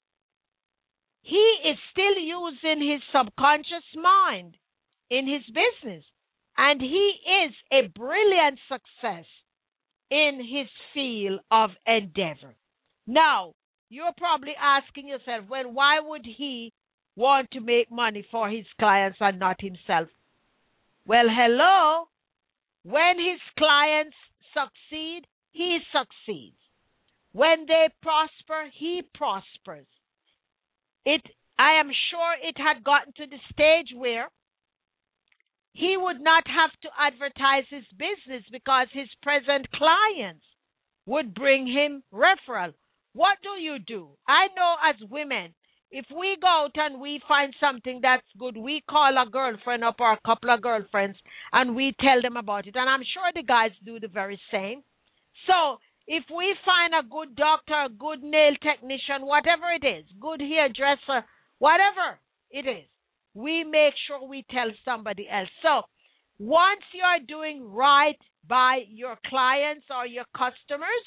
He is still using his subconscious mind in his business, and he is a brilliant success in his field of endeavor. Now, you're probably asking yourself, well, why would he want to make money for his clients and not himself? Well, hello. When his clients succeed, he succeeds. When they prosper, he prospers. It, I am sure it had gotten to the stage where he would not have to advertise his business because his present clients would bring him referral. What do you do? I know as women, if we go out and we find something that's good, we call a girlfriend up or a couple of girlfriends and we tell them about it. And I'm sure the guys do the very same. So if we find a good doctor, a good nail technician, whatever it is, good hairdresser, whatever it is, we make sure we tell somebody else. So once you're doing right by your clients or your customers,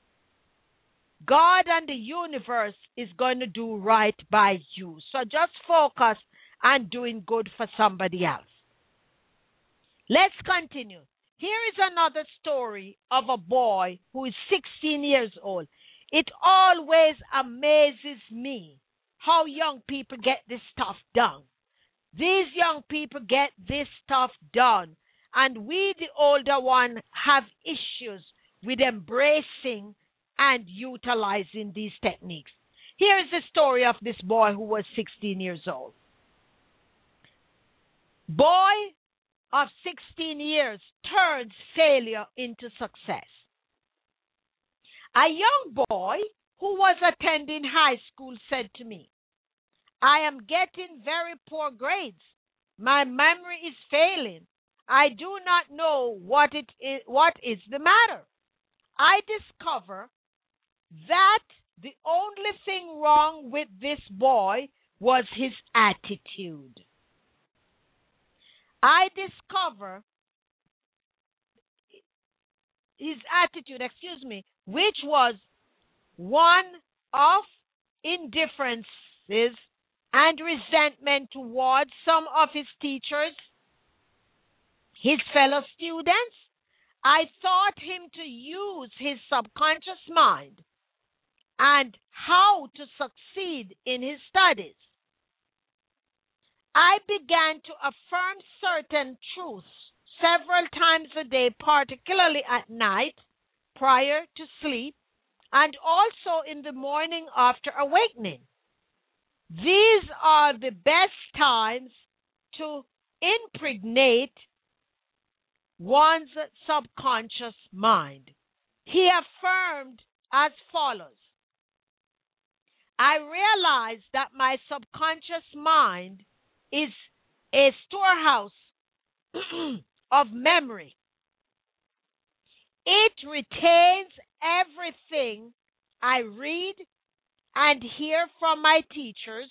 God and the universe is going to do right by you. So just focus on doing good for somebody else. Let's continue. Here is another story of a boy who is sixteen years old. It always amazes me how young people get this stuff done. These young people get this stuff done, and we, the older one, have issues with embracing and utilizing these techniques. Here is the story of this boy who was sixteen years old. Boy of sixteen years turns failure into success. A young boy who was attending high school said to me, I am getting very poor grades. My memory is failing. I do not know what it is, what is the matter. I discover that the only thing wrong with this boy was his attitude. I discover his attitude, excuse me, which was one of indifferences and resentment towards some of his teachers, his fellow students. I taught him to use his subconscious mind and how to succeed in his studies. I began to affirm certain truths several times a day, particularly at night, prior to sleep, and also in the morning after awakening. These are the best times to impregnate one's subconscious mind. He affirmed as follows: I realize that my subconscious mind is a storehouse of memory. It retains everything I read and hear from my teachers.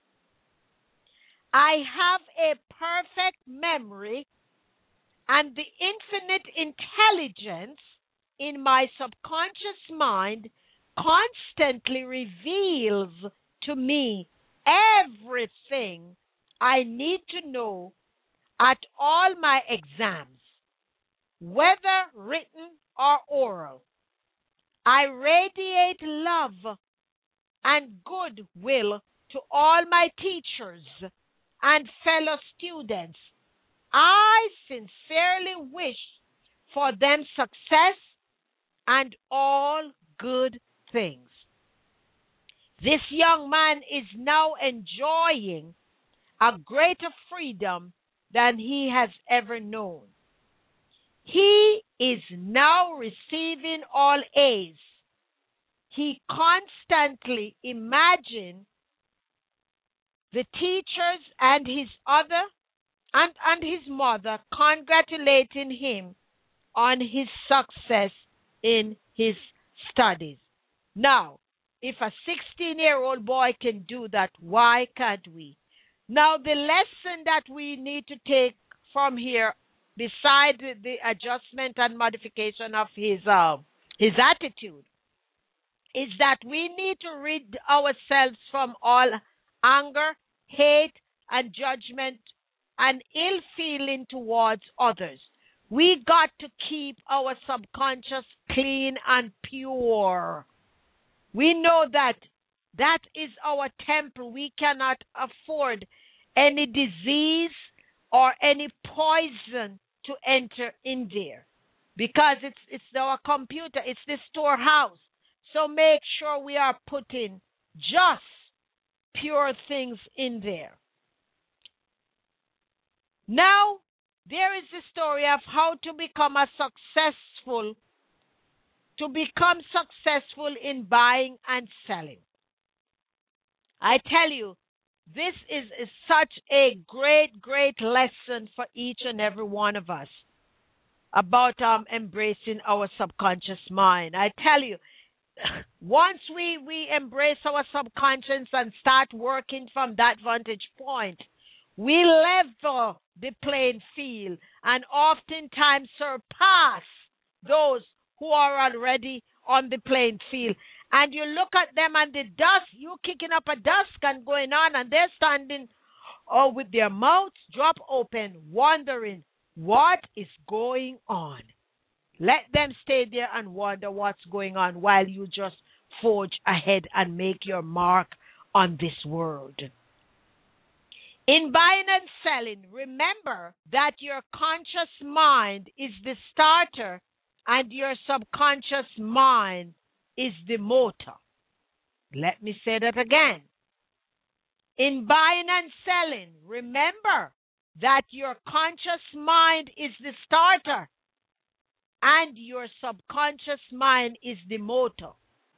I have a perfect memory, and the infinite intelligence in my subconscious mind constantly reveals to me everything I need to know at all my exams, whether written or oral. I radiate love and goodwill to all my teachers and fellow students. I sincerely wish for them success and all good things. This young man is now enjoying a greater freedom than he has ever known. He is now receiving all A's. He constantly imagines the teachers and his other and, and his mother congratulating him on his success in his studies. Now, if a sixteen-year-old boy can do that, why can't we? Now, the lesson that we need to take from here, beside the adjustment and modification of his uh, his attitude, is that we need to rid ourselves from all anger, hate, and judgment and ill feeling towards others. We got to keep our subconscious clean and pure. We know that that is our temple. We cannot afford any disease or any poison to enter in there, because it's it's our computer, it's the storehouse. So make sure we are putting just pure things in there. Now, there is the story of how to become a successful, to become successful in buying and selling. I tell you, this is, is such a great, great lesson for each and every one of us about um, embracing our subconscious mind. I tell you, once we, we embrace our subconscious and start working from that vantage point, we level the playing field and oftentimes surpass those who are already on the playing field. And you look at them and the dust, you kicking up a dust and going on, and they're standing oh, with their mouths drop open, wondering what is going on. Let them stay there and wonder what's going on while you just forge ahead and make your mark on this world. In buying and selling, remember that your conscious mind is the starter and your subconscious mind is the motor. Let me say that again. In buying and selling, remember that your conscious mind is the starter and your subconscious mind is the motor.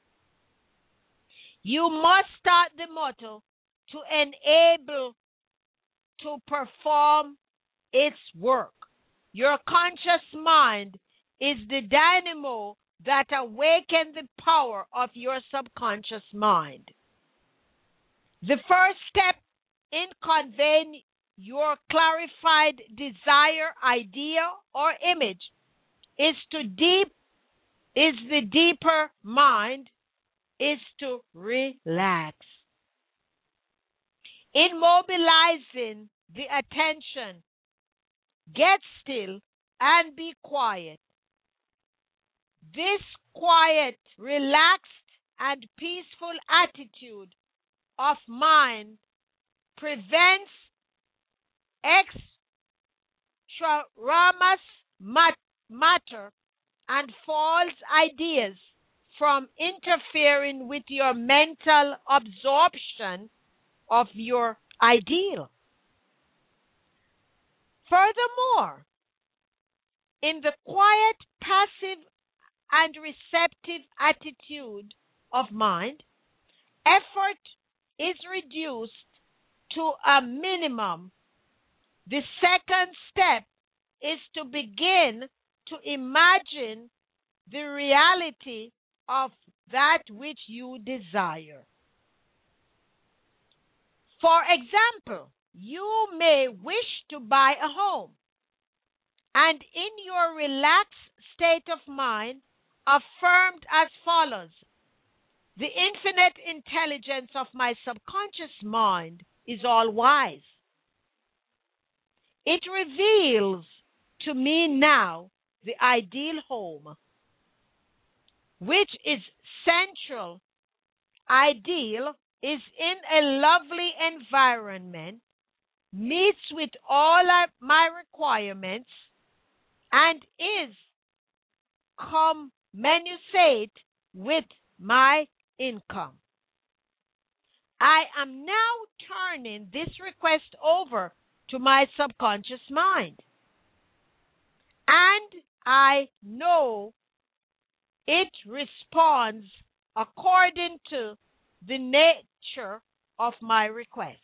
You must start the motor to enable to perform its work. Your conscious mind is the dynamo that awakens the power of your subconscious mind. The first step in conveying your clarified desire, idea, or image is to deep is the deeper mind is to relax. In mobilizing the attention, get still and be quiet. This quiet, relaxed, and peaceful attitude of mind prevents extraneous matter and false ideas from interfering with your mental absorption of your ideal. Furthermore, in the quiet, passive, and receptive attitude of mind, effort is reduced to a minimum. The second step is to begin to imagine the reality of that which you desire. For example, you may wish to buy a home, and in your relaxed state of mind, affirmed as follows: the infinite intelligence of my subconscious mind is all wise. It reveals to me now the ideal home, which is central. Ideal is in a lovely environment, meets with all my requirements, and is commensurate with my income. I am now turning this request over to my subconscious mind, and I know it responds according to the nature of my request.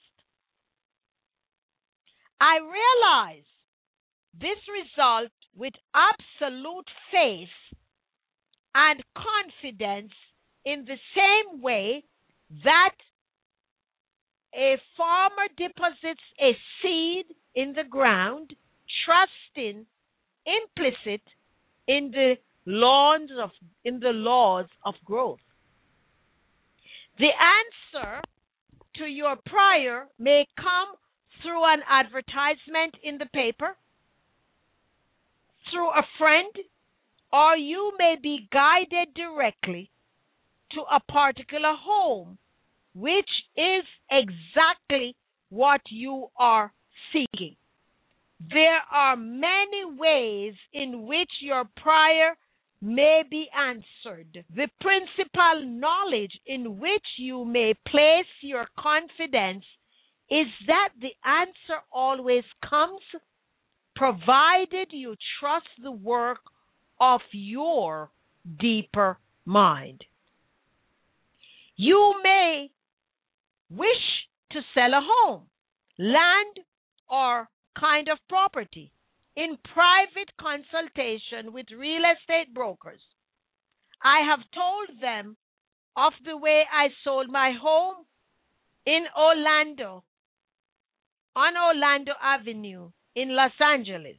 I realize this result with absolute faith and confidence in the same way that a farmer deposits a seed in the ground, trusting implicit in the laws of in the laws of growth. The answer to your prayer may come through an advertisement in the paper, through a friend, or you may be guided directly to a particular home, which is exactly what you are seeking. There are many ways in which your prayer may be answered. The principal knowledge in which you may place your confidence is that the answer always comes, provided you trust the work of your deeper mind. You may wish to sell a home, land, or kind of property in private consultation with real estate brokers. I have told them of the way I sold my home in Orlando, on Orlando Avenue in Los Angeles.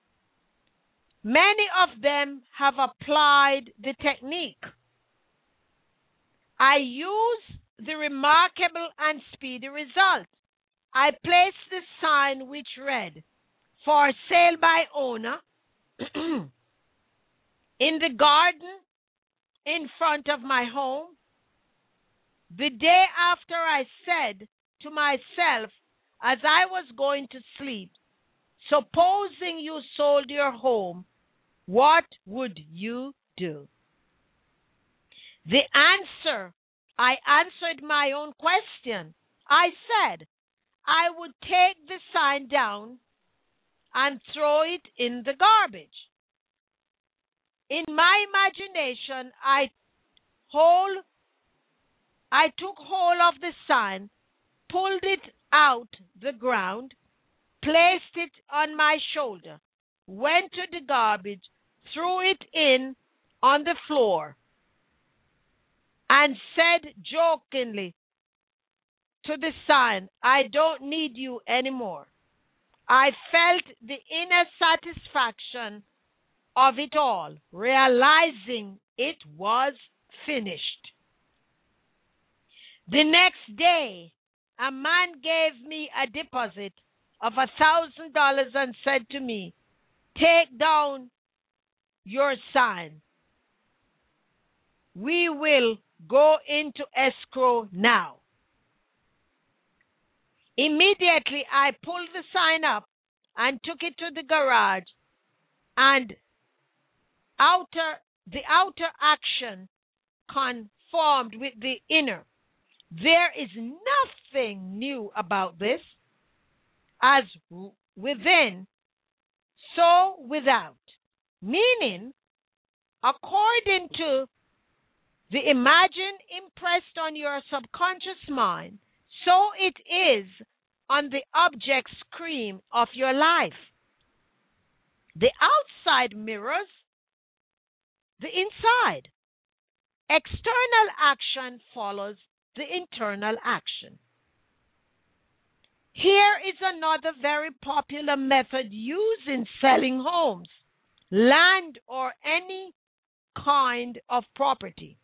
Many of them have applied the technique. I use the remarkable and speedy result. I placed the sign which read, "For sale by owner," in the garden in front of my home. The day after, I said to myself as I was going to sleep, "Supposing you sold your home, what would you do?" The answer, I answered my own question. I said, I would take the sign down and throw it in the garbage. In my imagination, I hold, I took hold of the sign, pulled it out the ground, placed it on my shoulder, went to the garbage, threw it in on the floor, and said jokingly to the sign, "I don't need you anymore." I felt the inner satisfaction of it all, realizing it was finished. The next day, a man gave me a deposit of a thousand dollars and said to me, "Take down your sign. We will go into escrow now." Immediately, I pulled the sign up and took it to the garage, and outer the outer action conformed with the inner. There is nothing new about this. As within, so without. Meaning, according to the imagine impressed on your subconscious mind, so it is on the object screen of your life. The outside mirrors the inside. External action follows the internal action. Here is another very popular method used in selling homes, land, or any kind of property.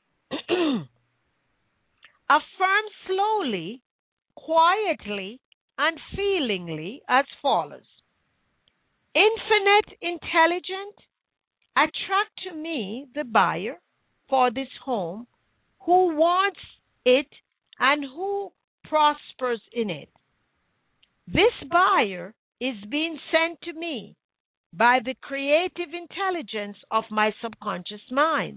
Affirm slowly, quietly, and feelingly as follows. Infinite intelligent, attract to me the buyer for this home who wants it and who prospers in it. This buyer is being sent to me by the creative intelligence of my subconscious mind,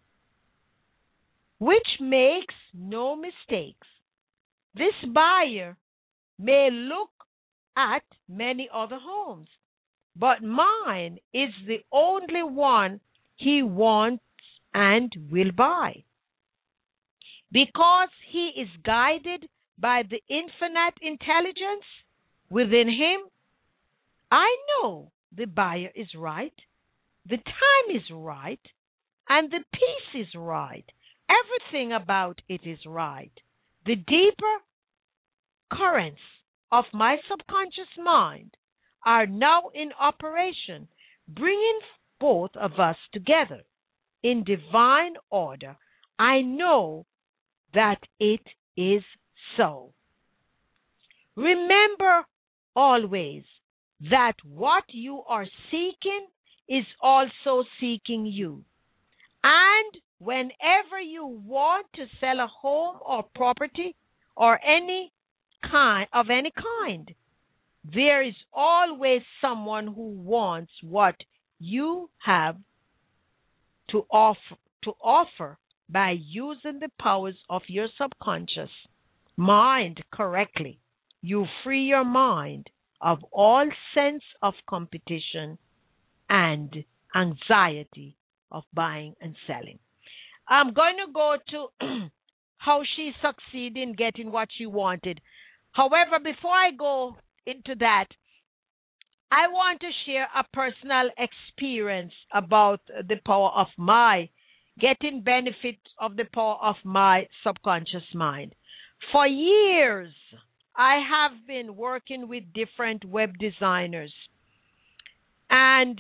which makes no mistakes. This buyer may look at many other homes, but mine is the only one he wants and will buy. Because he is guided by the infinite intelligence within him, I know the buyer is right, the time is right, And the peace is right. Everything about it is right. The deeper currents of my subconscious mind are now in operation, bringing both of us together in divine order. I know that it is so. Remember always that what you are seeking is also seeking you. And whenever you want to sell a home or property or any kind of any kind, there is always someone who wants what you have to offer to offer by using the powers of your subconscious mind correctly. You free your mind of all sense of competition and anxiety of buying and selling. I'm going to go to how she succeeded in getting what she wanted. However, before I go into that, I want to share a personal experience about the power of my getting benefit of the power of my subconscious mind. For years, I have been working with different web designers, and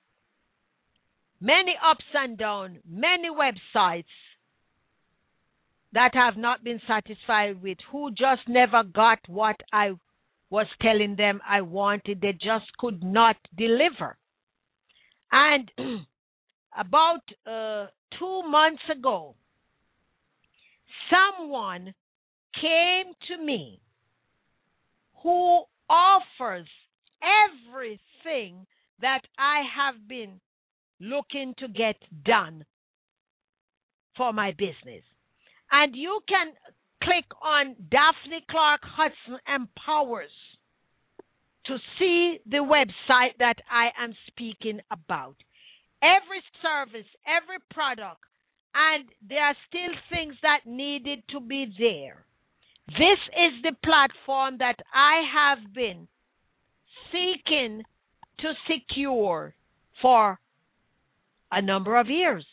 many ups and downs, many websites that have not been satisfied with, who just never got what I was telling them I wanted. They just could not deliver. And about uh, two months ago, someone came to me who offers everything that I have been looking to get done for my business. And you can click on Daphne Clark Hudson Empowers to see the website that I am speaking about. Every service, every product, and there are still things that needed to be there. This is the platform that I have been seeking to secure for a number of years.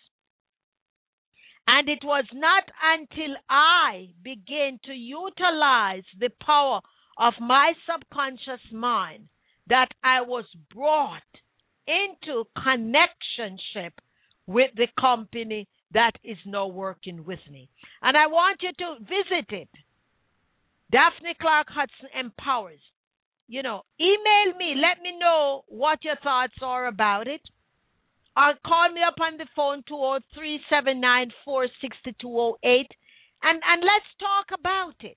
And it was not until I began to utilize the power of my subconscious mind that I was brought into connectionship with the company that is now working with me. And I want you to visit it. Daphne Clark Hudson Empowers. You know, email me. Let me know what your thoughts are about it. Or call me up on the phone, two oh three, seven nine four, six two oh eight, and, and let's talk about it.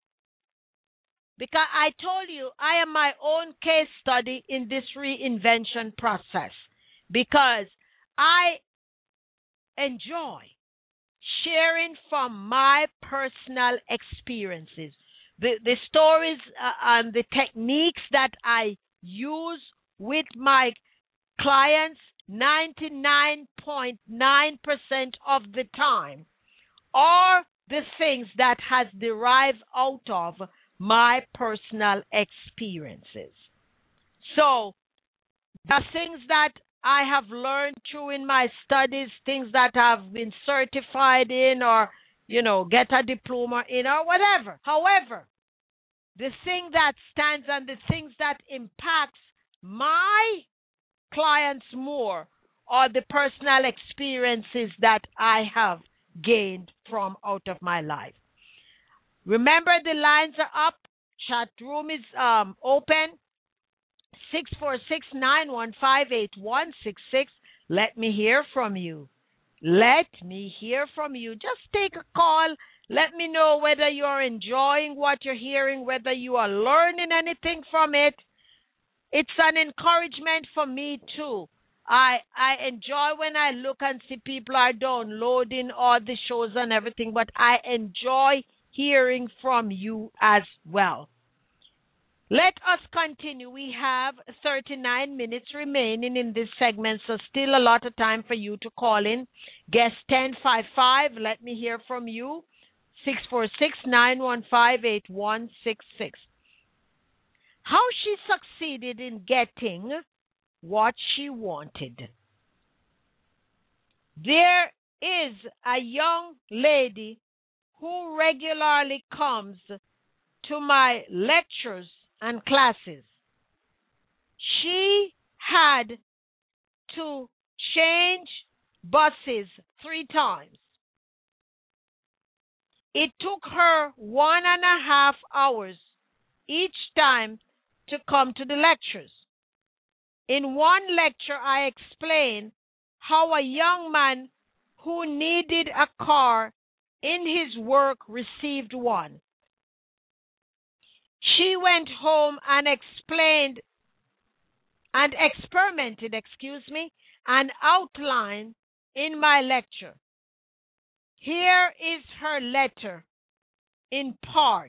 Because I told you, I am my own case study in this reinvention process. Because I enjoy sharing from my personal experiences, the, the stories uh, and the techniques that I use with my clients ninety-nine point nine percent of the time, are the things that has derived out of my personal experiences. So the things that I have learned through in my studies, things that I've been certified in, or, you know, get a diploma in, or whatever. However, the thing that stands and the things that impacts my clients more are the personal experiences that I have gained from out of my life. Remember, the lines are up. Chat room is um, open. six four six, nine one five, eight one six six. Let me hear from you. Let me hear from you. Just take a call. Let me know whether you're enjoying what you're hearing, whether you are learning anything from it. It's an encouragement for me, too. I I enjoy when I look and see people are downloading all the shows and everything, but I enjoy hearing from you as well. Let us continue. We have thirty-nine minutes remaining in this segment, so still a lot of time for you to call in. Guest ten five five, let me hear from you. six four six, nine one five, eight one six six. How she succeeded in getting what she wanted. There is a young lady who regularly comes to my lectures and classes. She had to change buses three times. It took her one and a half hours each time to come to the lectures. In one lecture, I explained how a young man who needed a car in his work received one. She went home and explained and experimented, excuse me, an outline in my lecture. Here is her letter in part,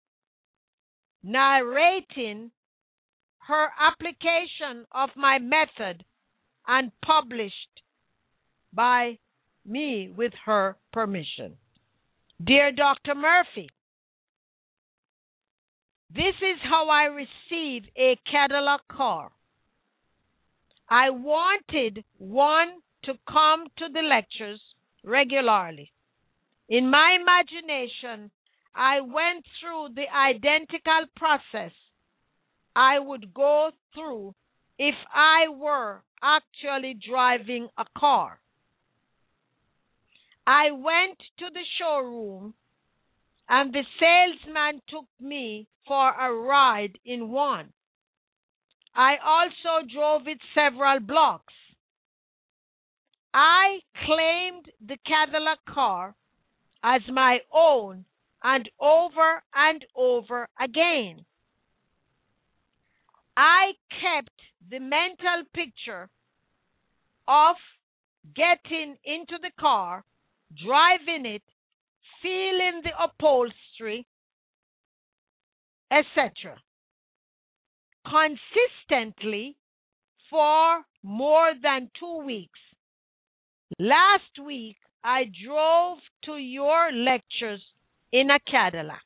narrating her application of my method and published by me with her permission. Dear Doctor Murphy, this is how I received a Cadillac car. I wanted one to come to the lectures regularly. In my imagination, I went through the identical process I would go through if I were actually driving a car. I went to the showroom and the salesman took me for a ride in one. I also drove it several blocks. I claimed the Cadillac car as my own and over and over again. I kept the mental picture of getting into the car, driving it, feeling the upholstery, et cetera, consistently for more than two weeks. Last week, I drove to your lectures in a Cadillac.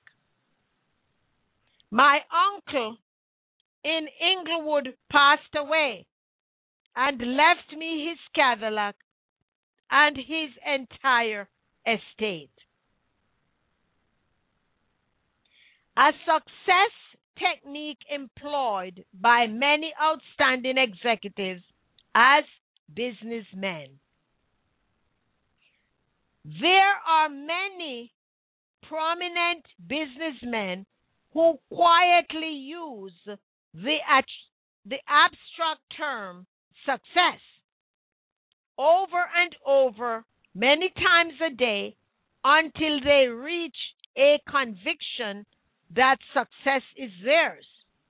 My uncle in Inglewood passed away and left me his Cadillac and his entire estate. A success technique employed by many outstanding executives as businessmen. There are many prominent businessmen who quietly use the, the abstract term success over and over many times a day until they reach a conviction that success is theirs.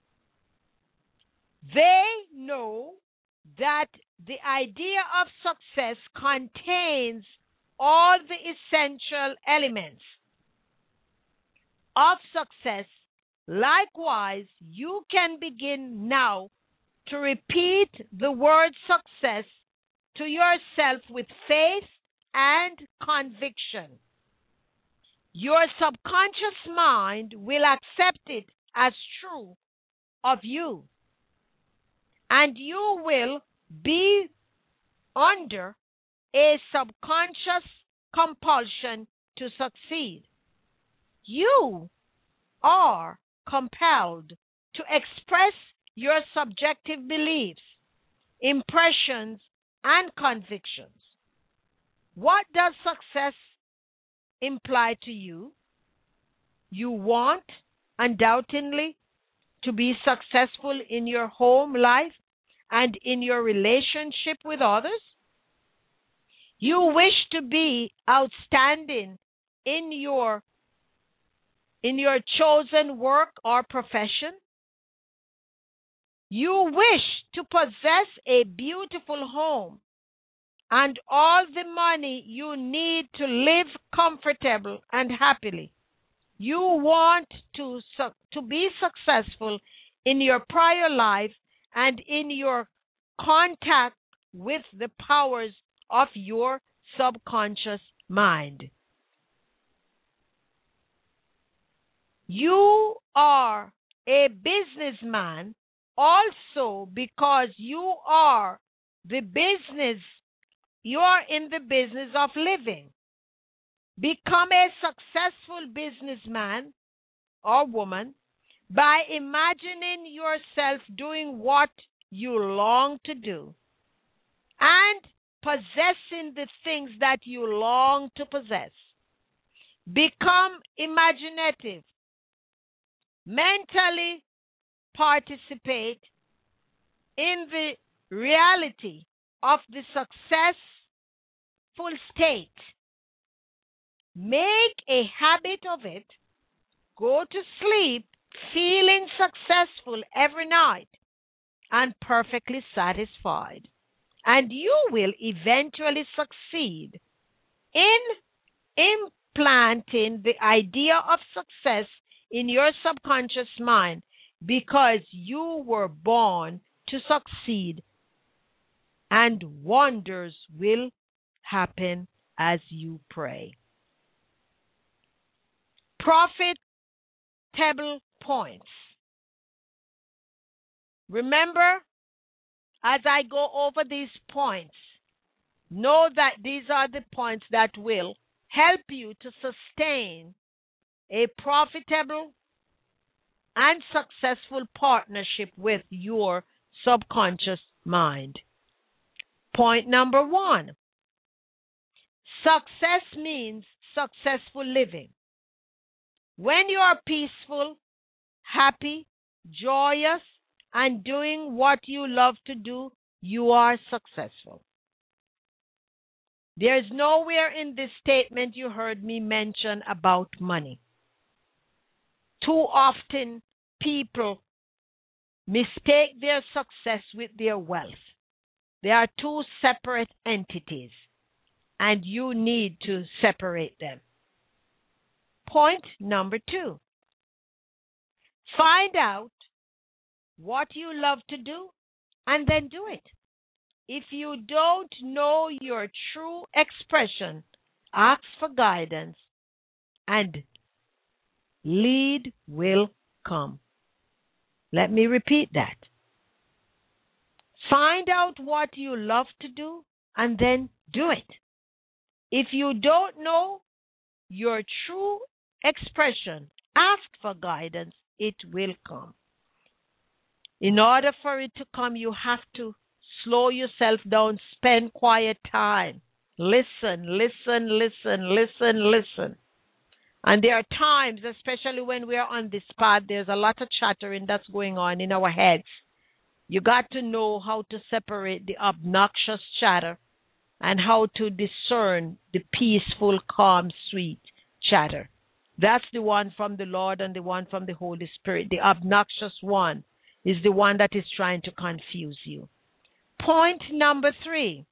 They know that the idea of success contains all the essential elements of success. Likewise, you can begin now to repeat the word success to yourself with faith and conviction. Your subconscious mind will accept it as true of you, and you will be under a subconscious compulsion to succeed. You are compelled to express your subjective beliefs, impressions, and convictions. What does success imply to you? You want, undoubtedly, to be successful in your home life and in your relationship with others. You wish to be outstanding in your in your chosen work or profession. You wish to possess a beautiful home and all the money you need to live comfortable and happily. You want to, to be successful in your prior life and in your contact with the powers of your subconscious mind. You are a businessman also because you are the business you are in the business of living. Become a successful businessman or woman by imagining yourself doing what you long to do and possessing the things that you long to possess. Become imaginative. Mentally participate in the reality of the successful state. Make a habit of it. Go to sleep feeling successful every night and perfectly satisfied. And you will eventually succeed in implanting the idea of success in your subconscious mind because you were born to succeed, and wonders will happen as you pray. Profitable points. Remember, as I go over these points, know that these are the points that will help you to sustain a profitable and successful partnership with your subconscious mind. Point number one, success means successful living. When you are peaceful, happy, joyous, and doing what you love to do, you are successful. There's nowhere in this statement you heard me mention about money. Too often, people mistake their success with their wealth. They are two separate entities, and you need to separate them. Point number two. Find out what you love to do and then do it. If you don't know your true expression, ask for guidance and lead will come. Let me repeat that. Find out what you love to do and then do it. If you don't know your true expression, ask for guidance. It will come. In order for it to come, you have to slow yourself down, spend quiet time. Listen, listen, listen, listen, listen. And there are times, especially when we are on this path, there's a lot of chattering that's going on in our heads. You got to know how to separate the obnoxious chatter and how to discern the peaceful, calm, sweet chatter. That's the one from the Lord and the one from the Holy Spirit. The obnoxious one is the one that is trying to confuse you. Point number three.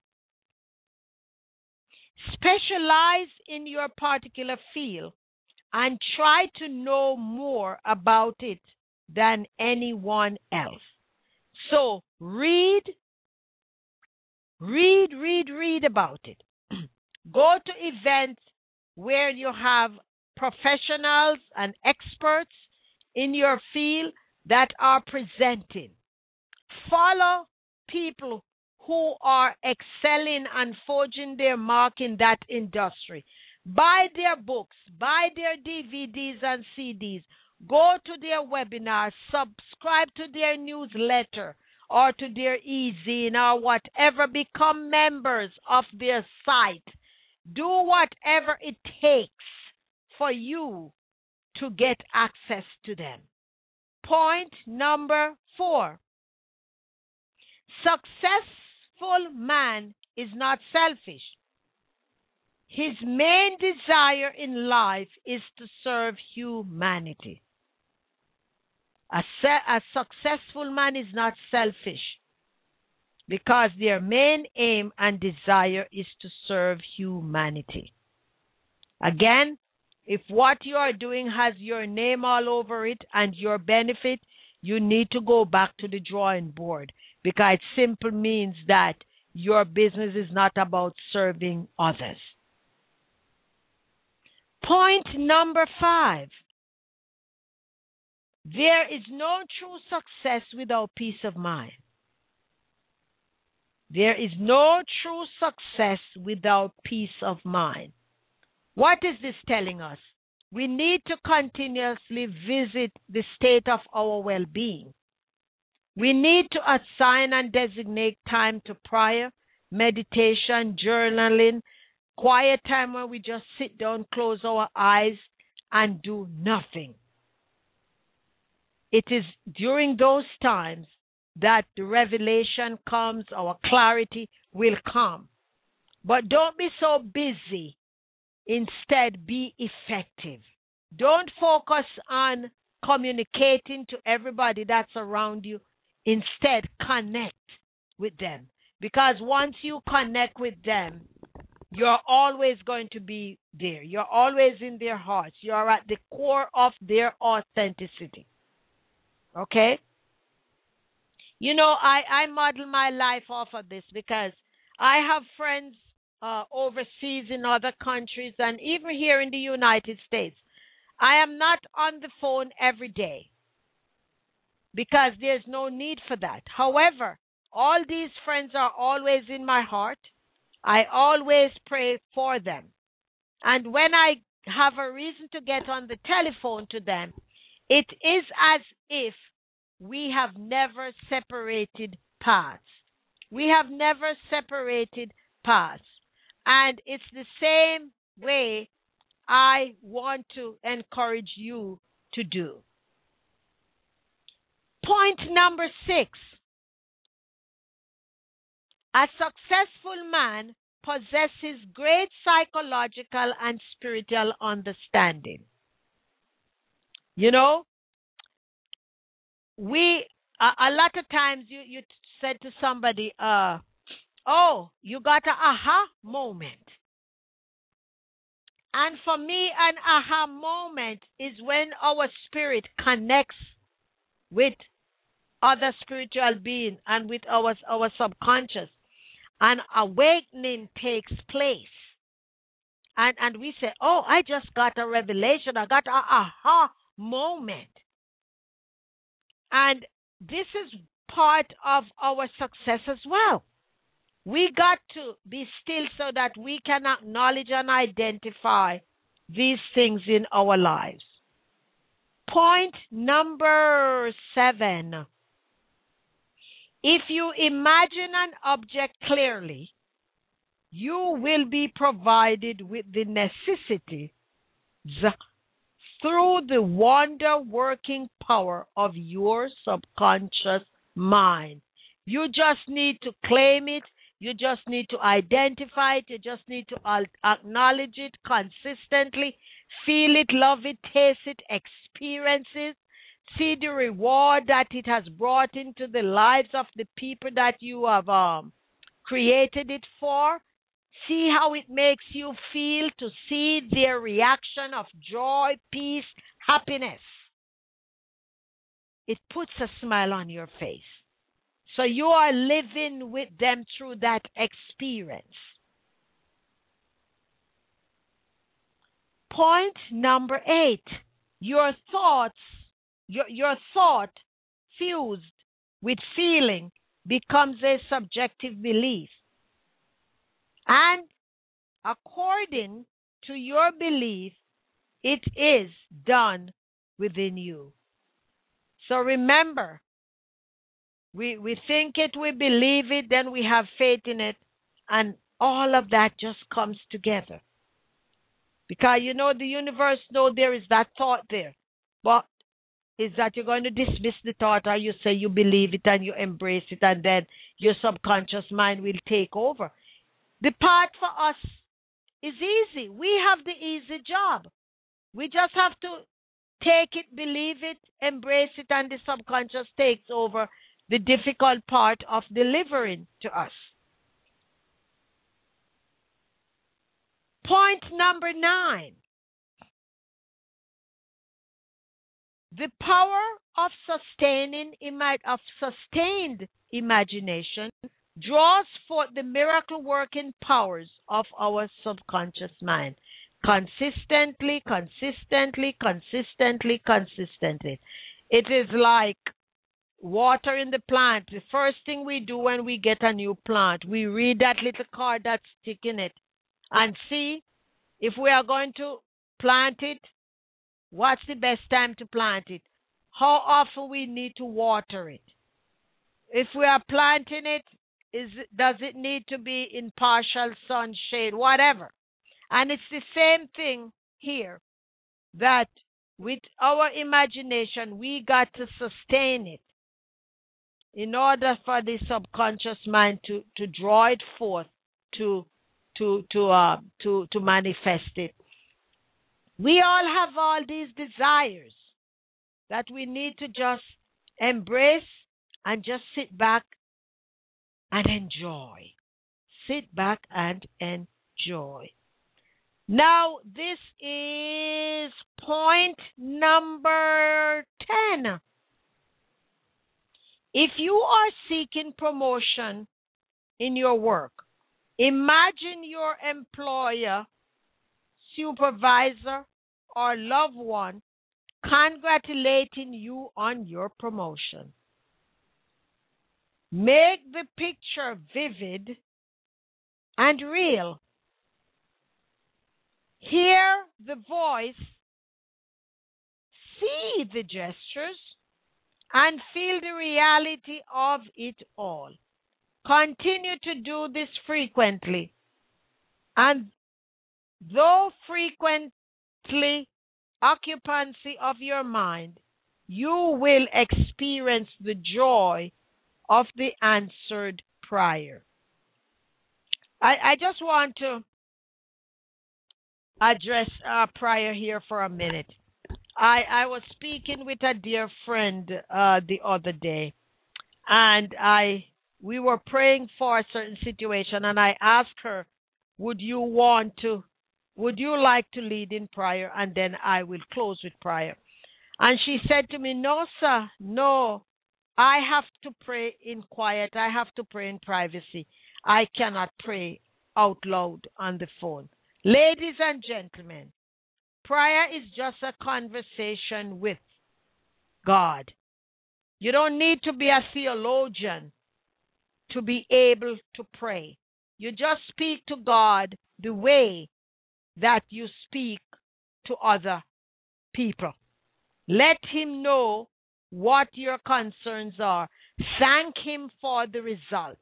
Specialize in your particular field and try to know more about it than anyone else. So read, read, read, read about it. Go to events where you have professionals and experts in your field that are presenting. Follow people who are excelling and forging their mark in that industry. Buy their books, buy their D V Ds and C Ds. Go to their webinars, subscribe to their newsletter or to their e-zine or whatever. Become members of their site. Do whatever it takes for you to get access to them. Point number four. Successful man is not selfish. His main desire in life is to serve humanity. A, se- a successful man is not selfish because their main aim and desire is to serve humanity. Again, if what you are doing has your name all over it and your benefit, you need to go back to the drawing board because it simply means that your business is not about serving others. Point number five. There is no true success without peace of mind. There is no true success without peace of mind. What is this telling us? We need to continuously visit the state of our well-being. We need to assign and designate time to prayer, meditation, journaling, quiet time where we just sit down, close our eyes, and do nothing. It is during those times that the revelation comes, our clarity will come. But don't be so busy. Instead, be effective. Don't focus on communicating to everybody that's around you. Instead, connect with them. Because once you connect with them, you're always going to be there. You're always in their hearts. You're at the core of their authenticity. Okay? You know, I, I model my life off of this because I have friends uh, overseas in other countries and even here in the United States. I am not on the phone every day because there's no need for that. However, all these friends are always in my heart. I always pray for them. And when I have a reason to get on the telephone to them, it is as if we have never separated paths. We have never separated paths. And it's the same way I want to encourage you to do. Point number six. A successful man possesses great psychological and spiritual understanding. You know, we, a, a lot of times you, you said to somebody, uh, oh, you got an aha moment. And for me, an aha moment is when our spirit connects with other spiritual beings and with our, our subconscious. An awakening takes place. And, and we say, oh, I just got a revelation. I got an aha moment. And this is part of our success as well. We got to be still so that we can acknowledge and identify these things in our lives. Point number seven. If you imagine an object clearly, you will be provided with the necessity through the wonder-working power of your subconscious mind. You just need to claim it. You just need to identify it. You just need to acknowledge it consistently. Feel it, love it, taste it, experience it. See the reward that it has brought into the lives of the people that you have um, created it for. See how it makes you feel, to see their reaction of joy, peace, happiness. It puts a smile on your face. So you are living with them through that experience. Point number eight. Your thoughts, your, your thought fused with feeling becomes a subjective belief. And according to your belief, it is done within you. So remember, we, we think it, we believe it, then we have faith in it, and all of that just comes together. Because, you know, the universe knows there is that thought there. But is that you're going to dismiss the thought, or you say you believe it and you embrace it, and then your subconscious mind will take over. The part for us is easy. We have the easy job. We just have to take it, believe it, embrace it, and the subconscious takes over the difficult part of delivering to us. Point number nine. The power of sustaining of sustained imagination draws forth the miracle-working powers of our subconscious mind. Consistently, consistently, consistently, consistently. It is like watering the plant, the first thing we do when we get a new plant, we read that little card that's sticking it and see if we are going to plant it, what's the best time to plant it, how often we need to water it. If we are planting it, is does it need to be in partial sun, shade, whatever. And it's the same thing here, that with our imagination, we got to sustain it in order for the subconscious mind to, to draw it forth, to to to uh, to to manifest it. We all have all these desires that we need to just embrace and just sit back and enjoy. Sit back and enjoy. Now, this is point number ten. If you are seeking promotion in your work, imagine your employer, supervisor, or loved one congratulating you on your promotion. Make the picture vivid and real. Hear the voice, see the gestures, and feel the reality of it all. Continue to do this frequently. And though frequently occupancy of your mind, you will experience the joy of the answered prayer. I, I just want to address uh, prayer here for a minute. I, I was speaking with a dear friend uh, the other day, and I we were praying for a certain situation, and I asked her, would you want to, would you like to lead in prayer? And then I will close with prayer. And she said to me, no, sir, no, I have to pray in quiet. I have to pray in privacy. I cannot pray out loud on the phone. Ladies and gentlemen, prayer is just a conversation with God. You don't need to be a theologian to be able to pray. You just speak to God the way that you speak to other people. Let Him know what your concerns are. Thank Him for the results.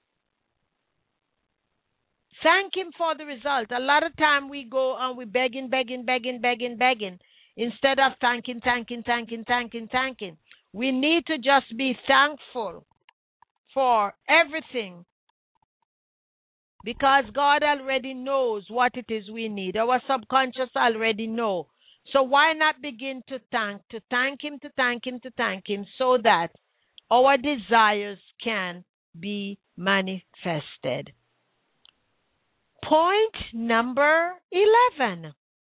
Thank Him for the result. A lot of time we go and we begging, begging, begging, begging, begging, instead of thanking, thanking, thanking, thanking, thanking. We need to just be thankful for everything, because God already knows what it is we need. Our subconscious already know. So why not begin to thank, to thank Him, to thank Him, to thank Him, so that our desires can be manifested. Point number eleven.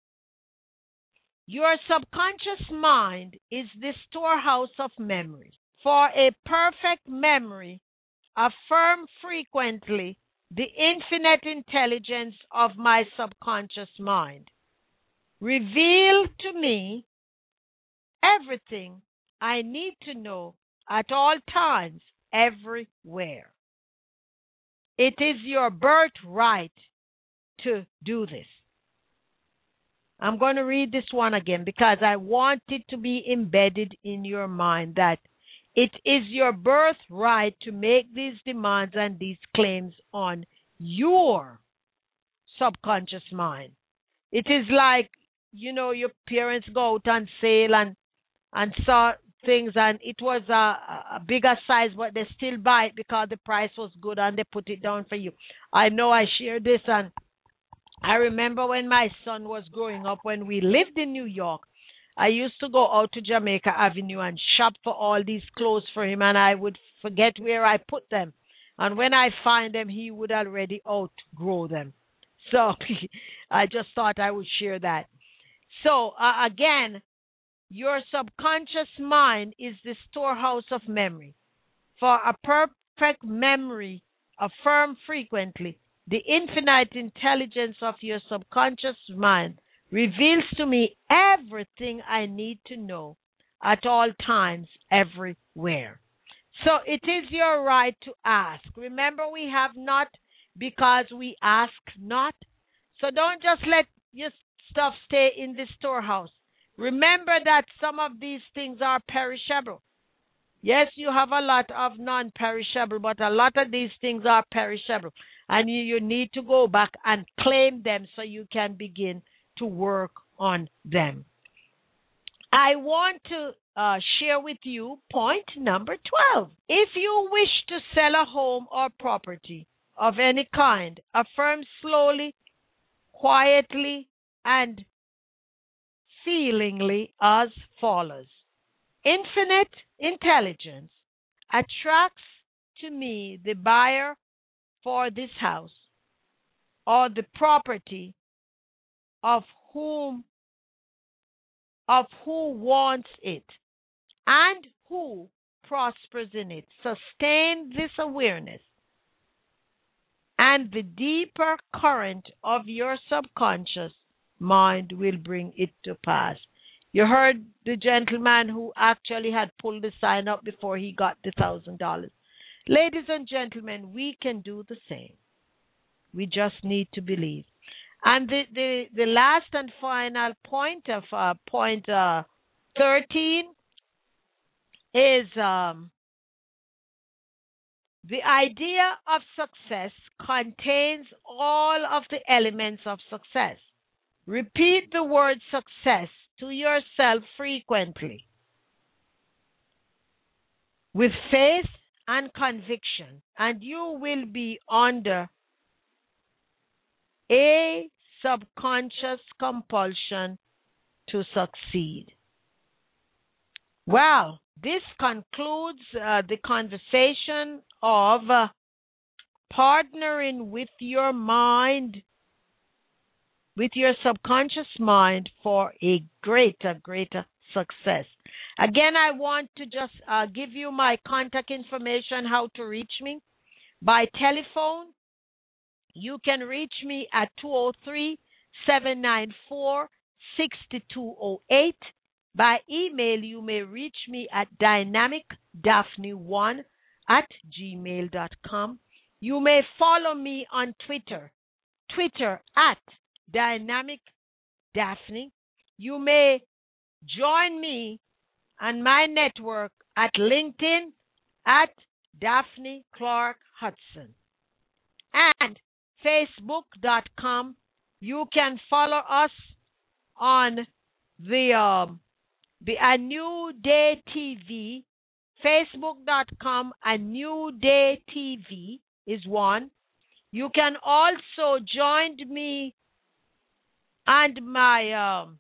Your subconscious mind is the storehouse of memory. For a perfect memory, affirm frequently the infinite intelligence of my subconscious mind. Reveal to me everything I need to know at all times, everywhere. It is your birthright to do this. I'm going to read this one again because I want it to be embedded in your mind, that it is your birthright to make these demands and these claims on your subconscious mind. It is like, you know, your parents go out on sale and, and saw things, and it was a, a bigger size, but they still buy it because the price was good and they put it down for you. I know I shared this, and I remember when my son was growing up, when we lived in New York, I used to go out to Jamaica Avenue and shop for all these clothes for him, and I would forget where I put them. And when I find them, he would already outgrow them. So I just thought I would share that. So uh, again, your subconscious mind is the storehouse of memory. For a perfect memory, affirm frequently, the infinite intelligence of your subconscious mind reveals to me everything I need to know at all times, everywhere. So it is your right to ask. Remember, we have not because we ask not. So don't just let your stuff stay in the storehouse. Remember that some of these things are perishable. Yes, you have a lot of non-perishable, but a lot of these things are perishable. And you, you need to go back and claim them so you can begin to work on them. I want to uh, share with you point number twelve. If you wish to sell a home or property of any kind, affirm slowly, quietly, and feelingly as follows. Infinite intelligence attracts to me the buyer for this house or the property of whom of who wants it and who prospers in it. Sustain this awareness, and the deeper current of your subconscious mind will bring it to pass. You heard the gentleman who actually had pulled the sign up before he got the thousand dollars. Ladies and gentlemen, we can do the same. We just need to believe. And the, the, the last and final point of uh, point uh, thirteen is um, the idea of success contains all of the elements of success. Repeat the word success to yourself frequently with faith and conviction, and you will be under a subconscious compulsion to succeed. Well, this concludes uh, the conversation of uh, partnering with your mind, with your subconscious mind for a greater, greater success. Again, I want to just uh, give you my contact information, how to reach me. By telephone, you can reach me at two oh three, seven nine four, six two oh eight. By email, you may reach me at dynamic daphne one at gmail dot com. You may follow me on Twitter, Twitter at Dynamic Daphne. You may join me and my network at LinkedIn at Daphne Clark Hudson. And Facebook dot com. You can follow us on the um, the A New Day T V. Facebook dot com. A New Day T V is one. You can also join me and my um,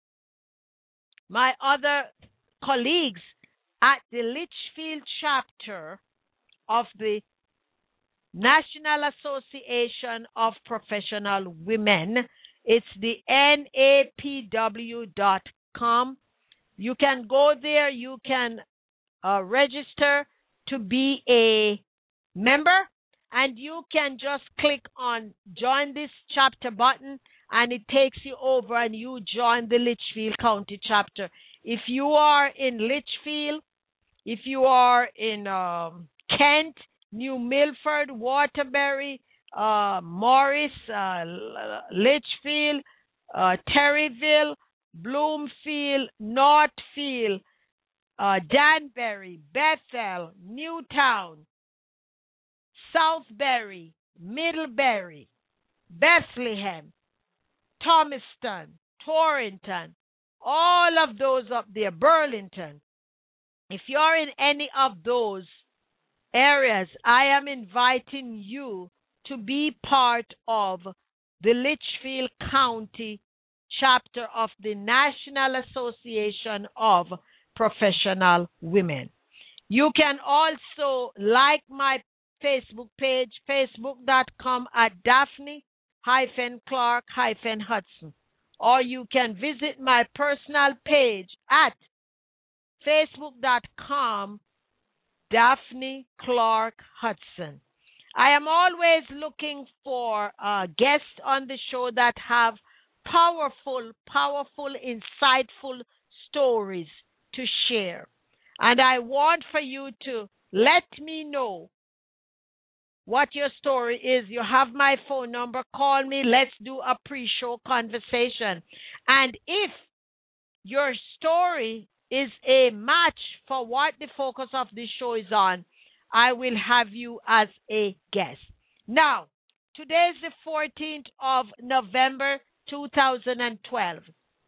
my other colleagues at the Litchfield chapter of the National Association of Professional Women. It's the N A P W dot com. You can go there. You can uh, register to be a member, and you can just click on join this chapter button, and it takes you over and you join the Litchfield County chapter. If you are in Litchfield, if you are in um, Kent, New Milford, Waterbury, uh, Morris, uh, Litchfield, uh, Terryville, Bloomfield, Northfield, uh, Danbury, Bethel, Newtown, Southbury, Middlebury, Bethlehem, Thomaston, Torrington, all of those up there, Burlington. If you're in any of those areas, I am inviting you to be part of the Litchfield County chapter of the National Association of Professional Women. You can also like my Facebook page, facebook dot com at Daphne hyphen Clark hyphen Hudson. Or you can visit my personal page at facebook dot com Daphne Clark Hudson. I am always looking for uh, guests on the show that have powerful, powerful, insightful stories to share. And I want for you to Let me know what your story is. You have my phone number. Call me. Let's do a pre-show conversation. And if your story is a match for what the focus of this show is on, I will have you as a guest. Now, today is the fourteenth of November, two thousand twelve.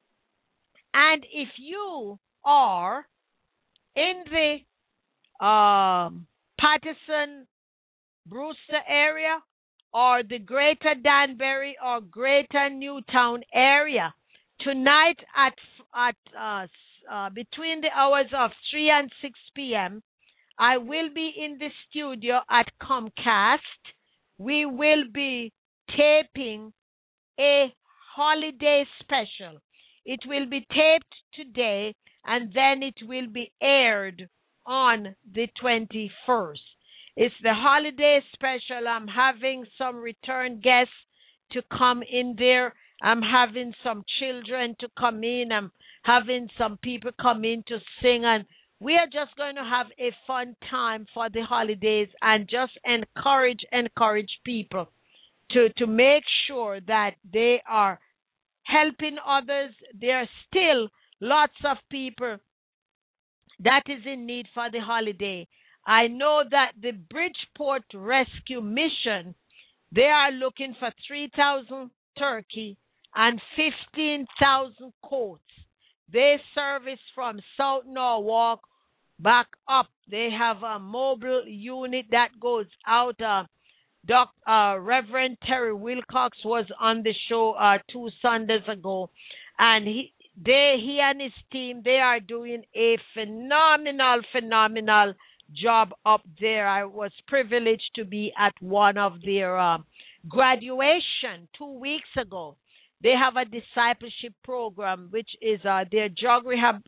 And if you are in the um, Patterson, Brewster area, or the Greater Danbury or Greater Newtown area, tonight at at uh, uh, between the hours of three and six p.m., I will be in the studio at Comcast. We will be taping a holiday special. It will be taped today, and then it will be aired on the twenty-first. It's the holiday special. I'm having some return guests to come in there. I'm having some children to come in. I'm having some people come in to sing. And we are just going to have a fun time for the holidays and just encourage, encourage people to, to make sure that they are helping others. There are still lots of people that is in need for the holiday. I know that the Bridgeport Rescue Mission, they are looking for three thousand turkey and fifteen thousand coats. They service from South Norwalk back up. They have a mobile unit that goes out. Uh, Doc, uh, Reverend Terry Wilcox was on the show uh, two Sundays ago, and he, they, he and his team, they are doing a phenomenal, phenomenal job up there. I was privileged to be at one of their uh, graduation two weeks ago. They have a discipleship program, which is uh, their drug rehab,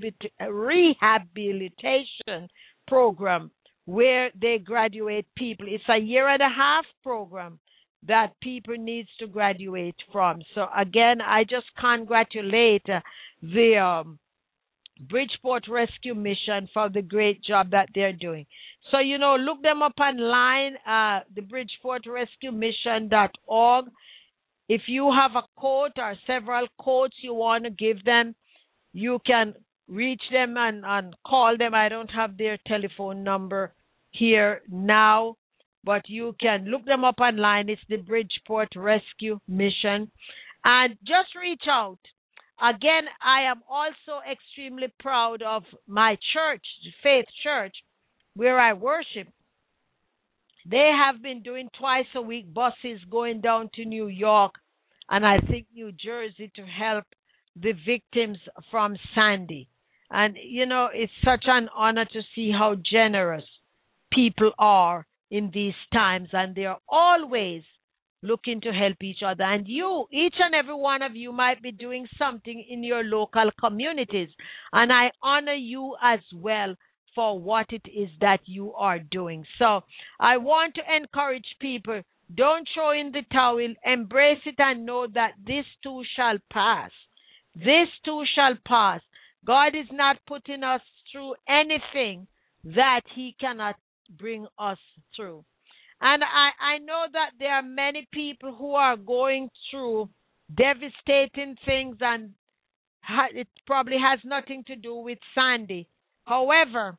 rehabilitation program, where they graduate people. It's a year and a half program that people needs to graduate from. So again, I just congratulate uh, the um, Bridgeport Rescue Mission for the great job that they're doing. So, you know, look them up online, uh, the Bridgeport Rescue Mission dot org. If you have a quote or several quotes you want to give them, you can reach them and, and call them. I don't have their telephone number here now, but you can look them up online. It's the Bridgeport Rescue Mission. And just reach out. Again, I am also extremely proud of my church, Faith Church, where I worship. They have been doing twice a week buses going down to New York and I think New Jersey to help the victims from Sandy. And, you know, it's such an honor to see how generous people are in these times, and they are always looking to help each other. And you, each and every one of you might be doing something in your local communities, and I honor you as well for what it is that you are doing. So I want to encourage people, don't throw in the towel, embrace it and know that this too shall pass. This too shall pass. God is not putting us through anything that he cannot bring us through. And I, I know that there are many people who are going through devastating things, and ha- it probably has nothing to do with Sandy. However,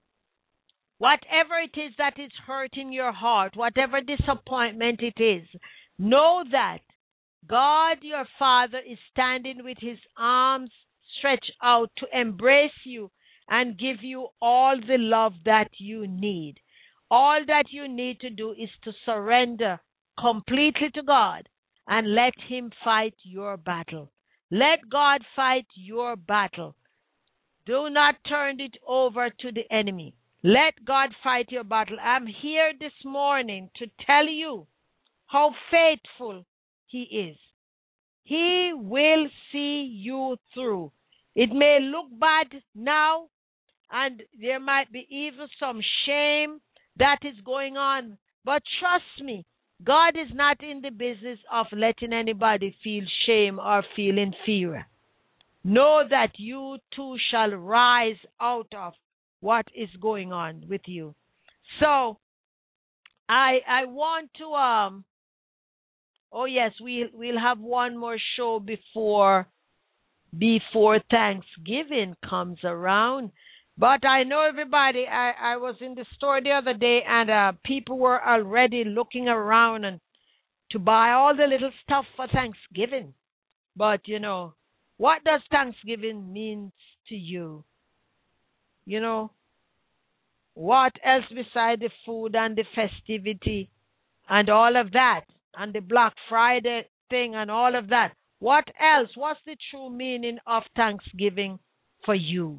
whatever it is that is hurting your heart, whatever disappointment it is, know that God, your Father, is standing with his arms stretched out to embrace you and give you all the love that you need. All that you need to do is to surrender completely to God and let him fight your battle. Let God fight your battle. Do not turn it over to the enemy. Let God fight your battle. I'm here this morning to tell you how faithful he is. He will see you through. It may look bad now, and there might be even some shame that is going on. But trust me, God is not in the business of letting anybody feel shame or feel inferior. Know that you too shall rise out of what is going on with you. So I I want to um oh yes, we we'll we'll have one more show before before Thanksgiving comes around. But I know everybody, I, I was in the store the other day and uh, people were already looking around and to buy all the little stuff for Thanksgiving. But, you know, what does Thanksgiving mean to you? You know, what else beside the food and the festivity and all of that and the Black Friday thing and all of that? What else? What's the true meaning of Thanksgiving for you?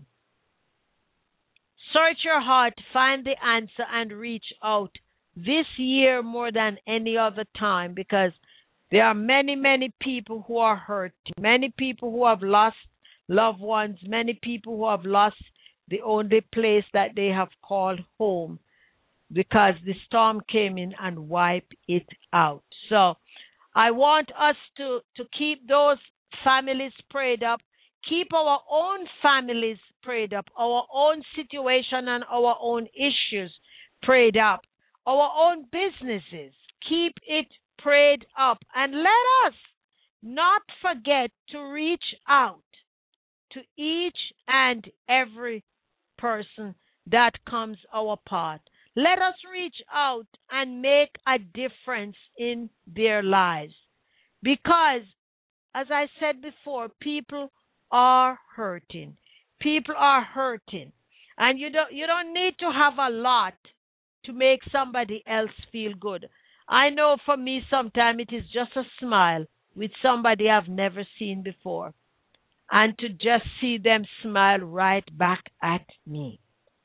Search your heart, find the answer, and reach out this year more than any other time, because there are many, many people who are hurt, many people who have lost loved ones, many people who have lost the only place that they have called home because the storm came in and wiped it out. So I want us to, to keep those families prayed up, keep our own families prayed up, our own situation and our own issues prayed up, our own businesses, keep it prayed up, and let us not forget to reach out to each and every person that comes our path. Let us reach out and make a difference in their lives. Because, as I said before, people are hurting. People are hurting. And you don't you don't need to have a lot to make somebody else feel good. I know for me sometimes it is just a smile with somebody I've never seen before. And to just see them smile right back at me.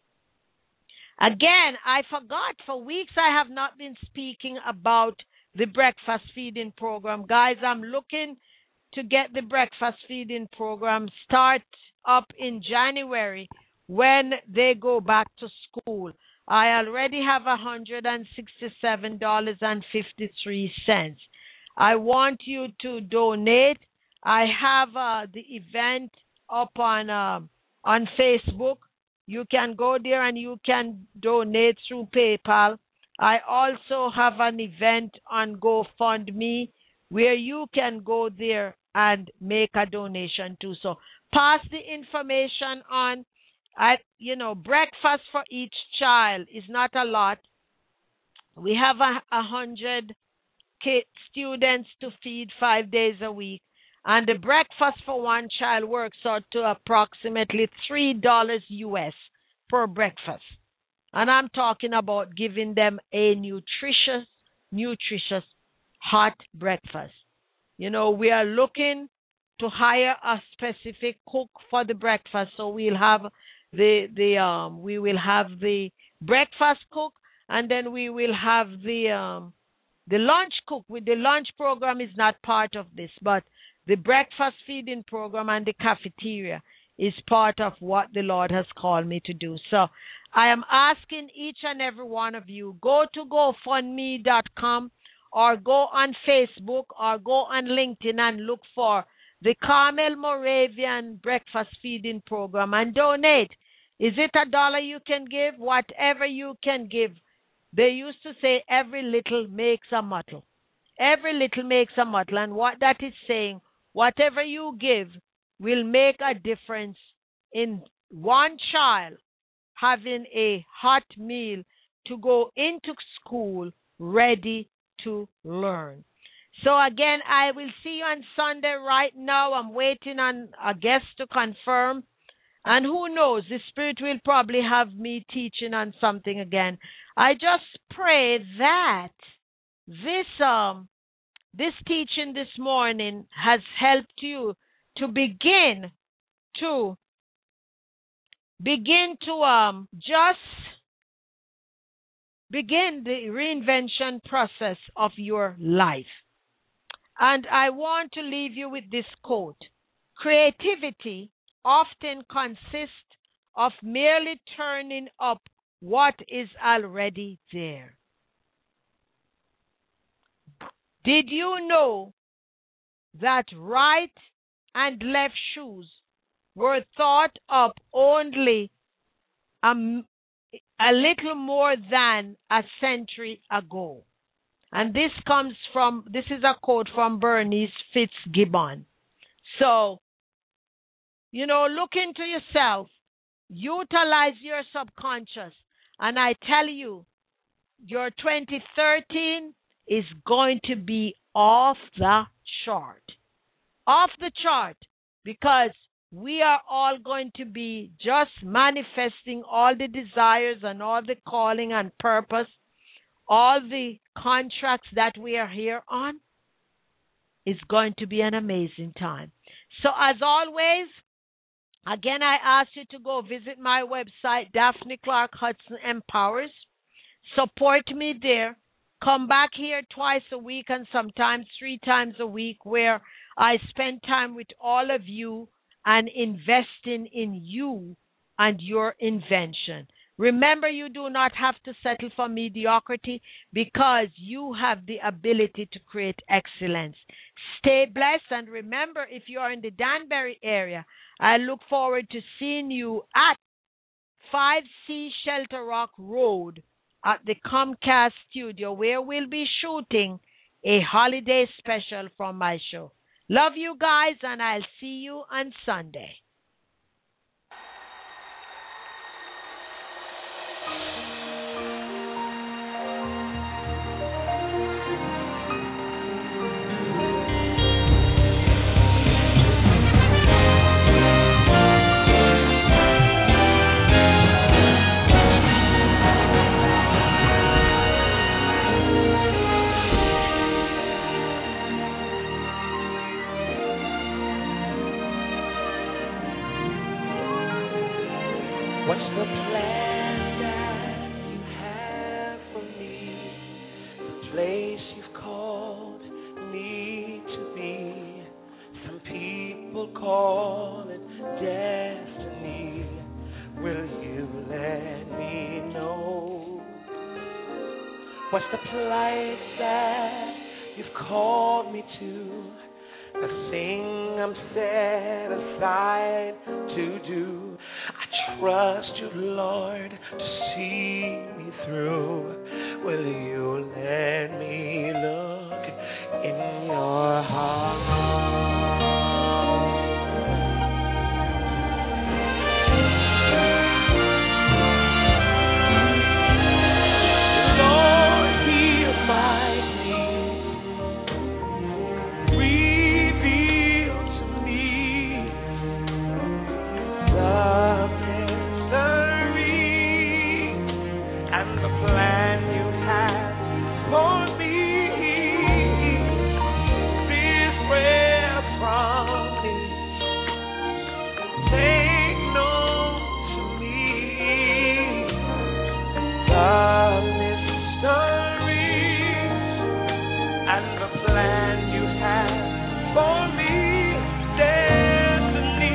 Again, I forgot, for weeks I have not been speaking about the breakfast feeding program. Guys, I'm looking to get the breakfast feeding program start up in January when they go back to school. I already have one hundred sixty-seven dollars and fifty-three cents. I want you to donate. I have uh, the event up on uh, on Facebook. You can go there and you can donate through PayPal. I also have an event on GoFundMe where you can go there and make a donation too. So pass the information on. I, you know, breakfast for each child is not a lot. We have a, a hundred kid students to feed five days a week. And the breakfast for one child works out to approximately three dollars U S per breakfast. And I'm talking about giving them a nutritious, nutritious hot breakfast. You know, we are looking to hire a specific cook for the breakfast. So we'll have the the um we will have the breakfast cook, and then we will have the um the lunch cook. With the lunch program is not part of this, but the breakfast feeding program and the cafeteria is part of what the Lord has called me to do. So I am asking each and every one of you, go to go fund me dot com or go on Facebook or go on LinkedIn and look for the Carmel Moravian Breakfast Feeding Program and donate. Is it a dollar you can give? Whatever you can give. They used to say every little makes a muddle. Every little makes a muddle. And what that is saying, whatever you give will make a difference in one child having a hot meal to go into school ready to learn. So again, I will see you on Sunday. Right now, I'm waiting on a guest to confirm. And who knows, the Spirit will probably have me teaching on something again. I just pray that this um this teaching this morning has helped you to begin to begin to um just begin the reinvention process of your life. And I want to leave you with this quote. Creativity often consists of merely turning up what is already there. Did you know that right and left shoes were thought up only um, a little more than a century ago. And this comes from, this is a quote from Bernice Fitzgibbon. So, you know, look into yourself, utilize your subconscious, and I tell you, your twenty thirteen is going to be off the chart. Off the chart, because we are all going to be just manifesting all the desires and all the calling and purpose, all the contracts that we are here on. It's going to be an amazing time. So as always, again, I ask you to go visit my website, Daphne Clark Hudson Empowers. Support me there. Come back here twice a week and sometimes three times a week, where I spend time with all of you and investing in you and your invention. Remember, you do not have to settle for mediocrity, because you have the ability to create excellence. Stay blessed, and remember, if you are in the Danbury area, I look forward to seeing you at five C Shelter Rock Road at the Comcast studio, where we'll be shooting a holiday special from my show. Love you guys, and I'll see you on Sunday. What's the plan that you have for me? The place you've called me to be. Some people call it destiny. Will you let me know? What's the place that you've called me to? The thing I'm set aside to do. Trust you, Lord, to see me through. Will you let me look in your heart? Lord, heal my needs. Reveal to me the plan you have for me. This prayer from me, make known to me the mystery and the plan you have for me. Destiny.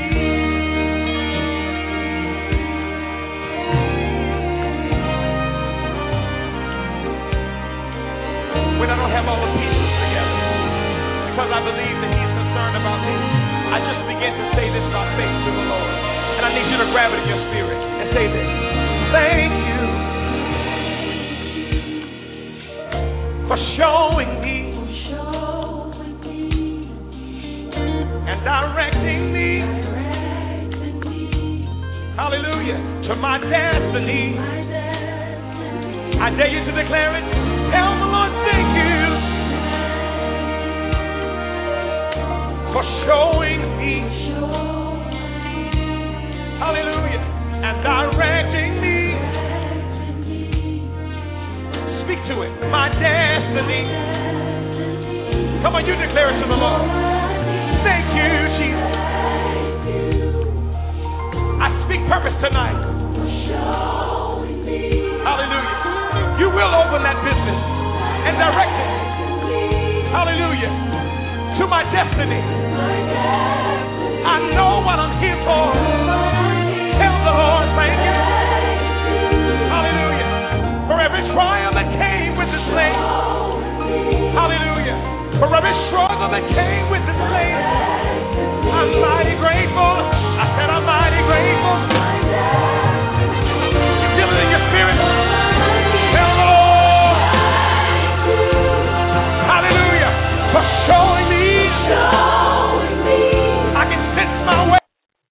When I don't have all the pieces together, because I believe that He's concerned about me, I just begin to say this by faith to the Lord. And I need you to grab it in your spirit and say this. Thank you for showing me and directing me, hallelujah, to my destiny. I dare you to declare it. Tell the Lord, thank you for showing me, hallelujah, and directing me. Speak to it, my destiny. Come on, you declare it to the Lord. Thank you, Jesus. I speak purpose tonight. Hallelujah. You will open that business and direct it, hallelujah, to my destiny. I know what I'm here for. Tell the Lord, thank you, hallelujah, for every trial that came with the slave, hallelujah, for every struggle that came with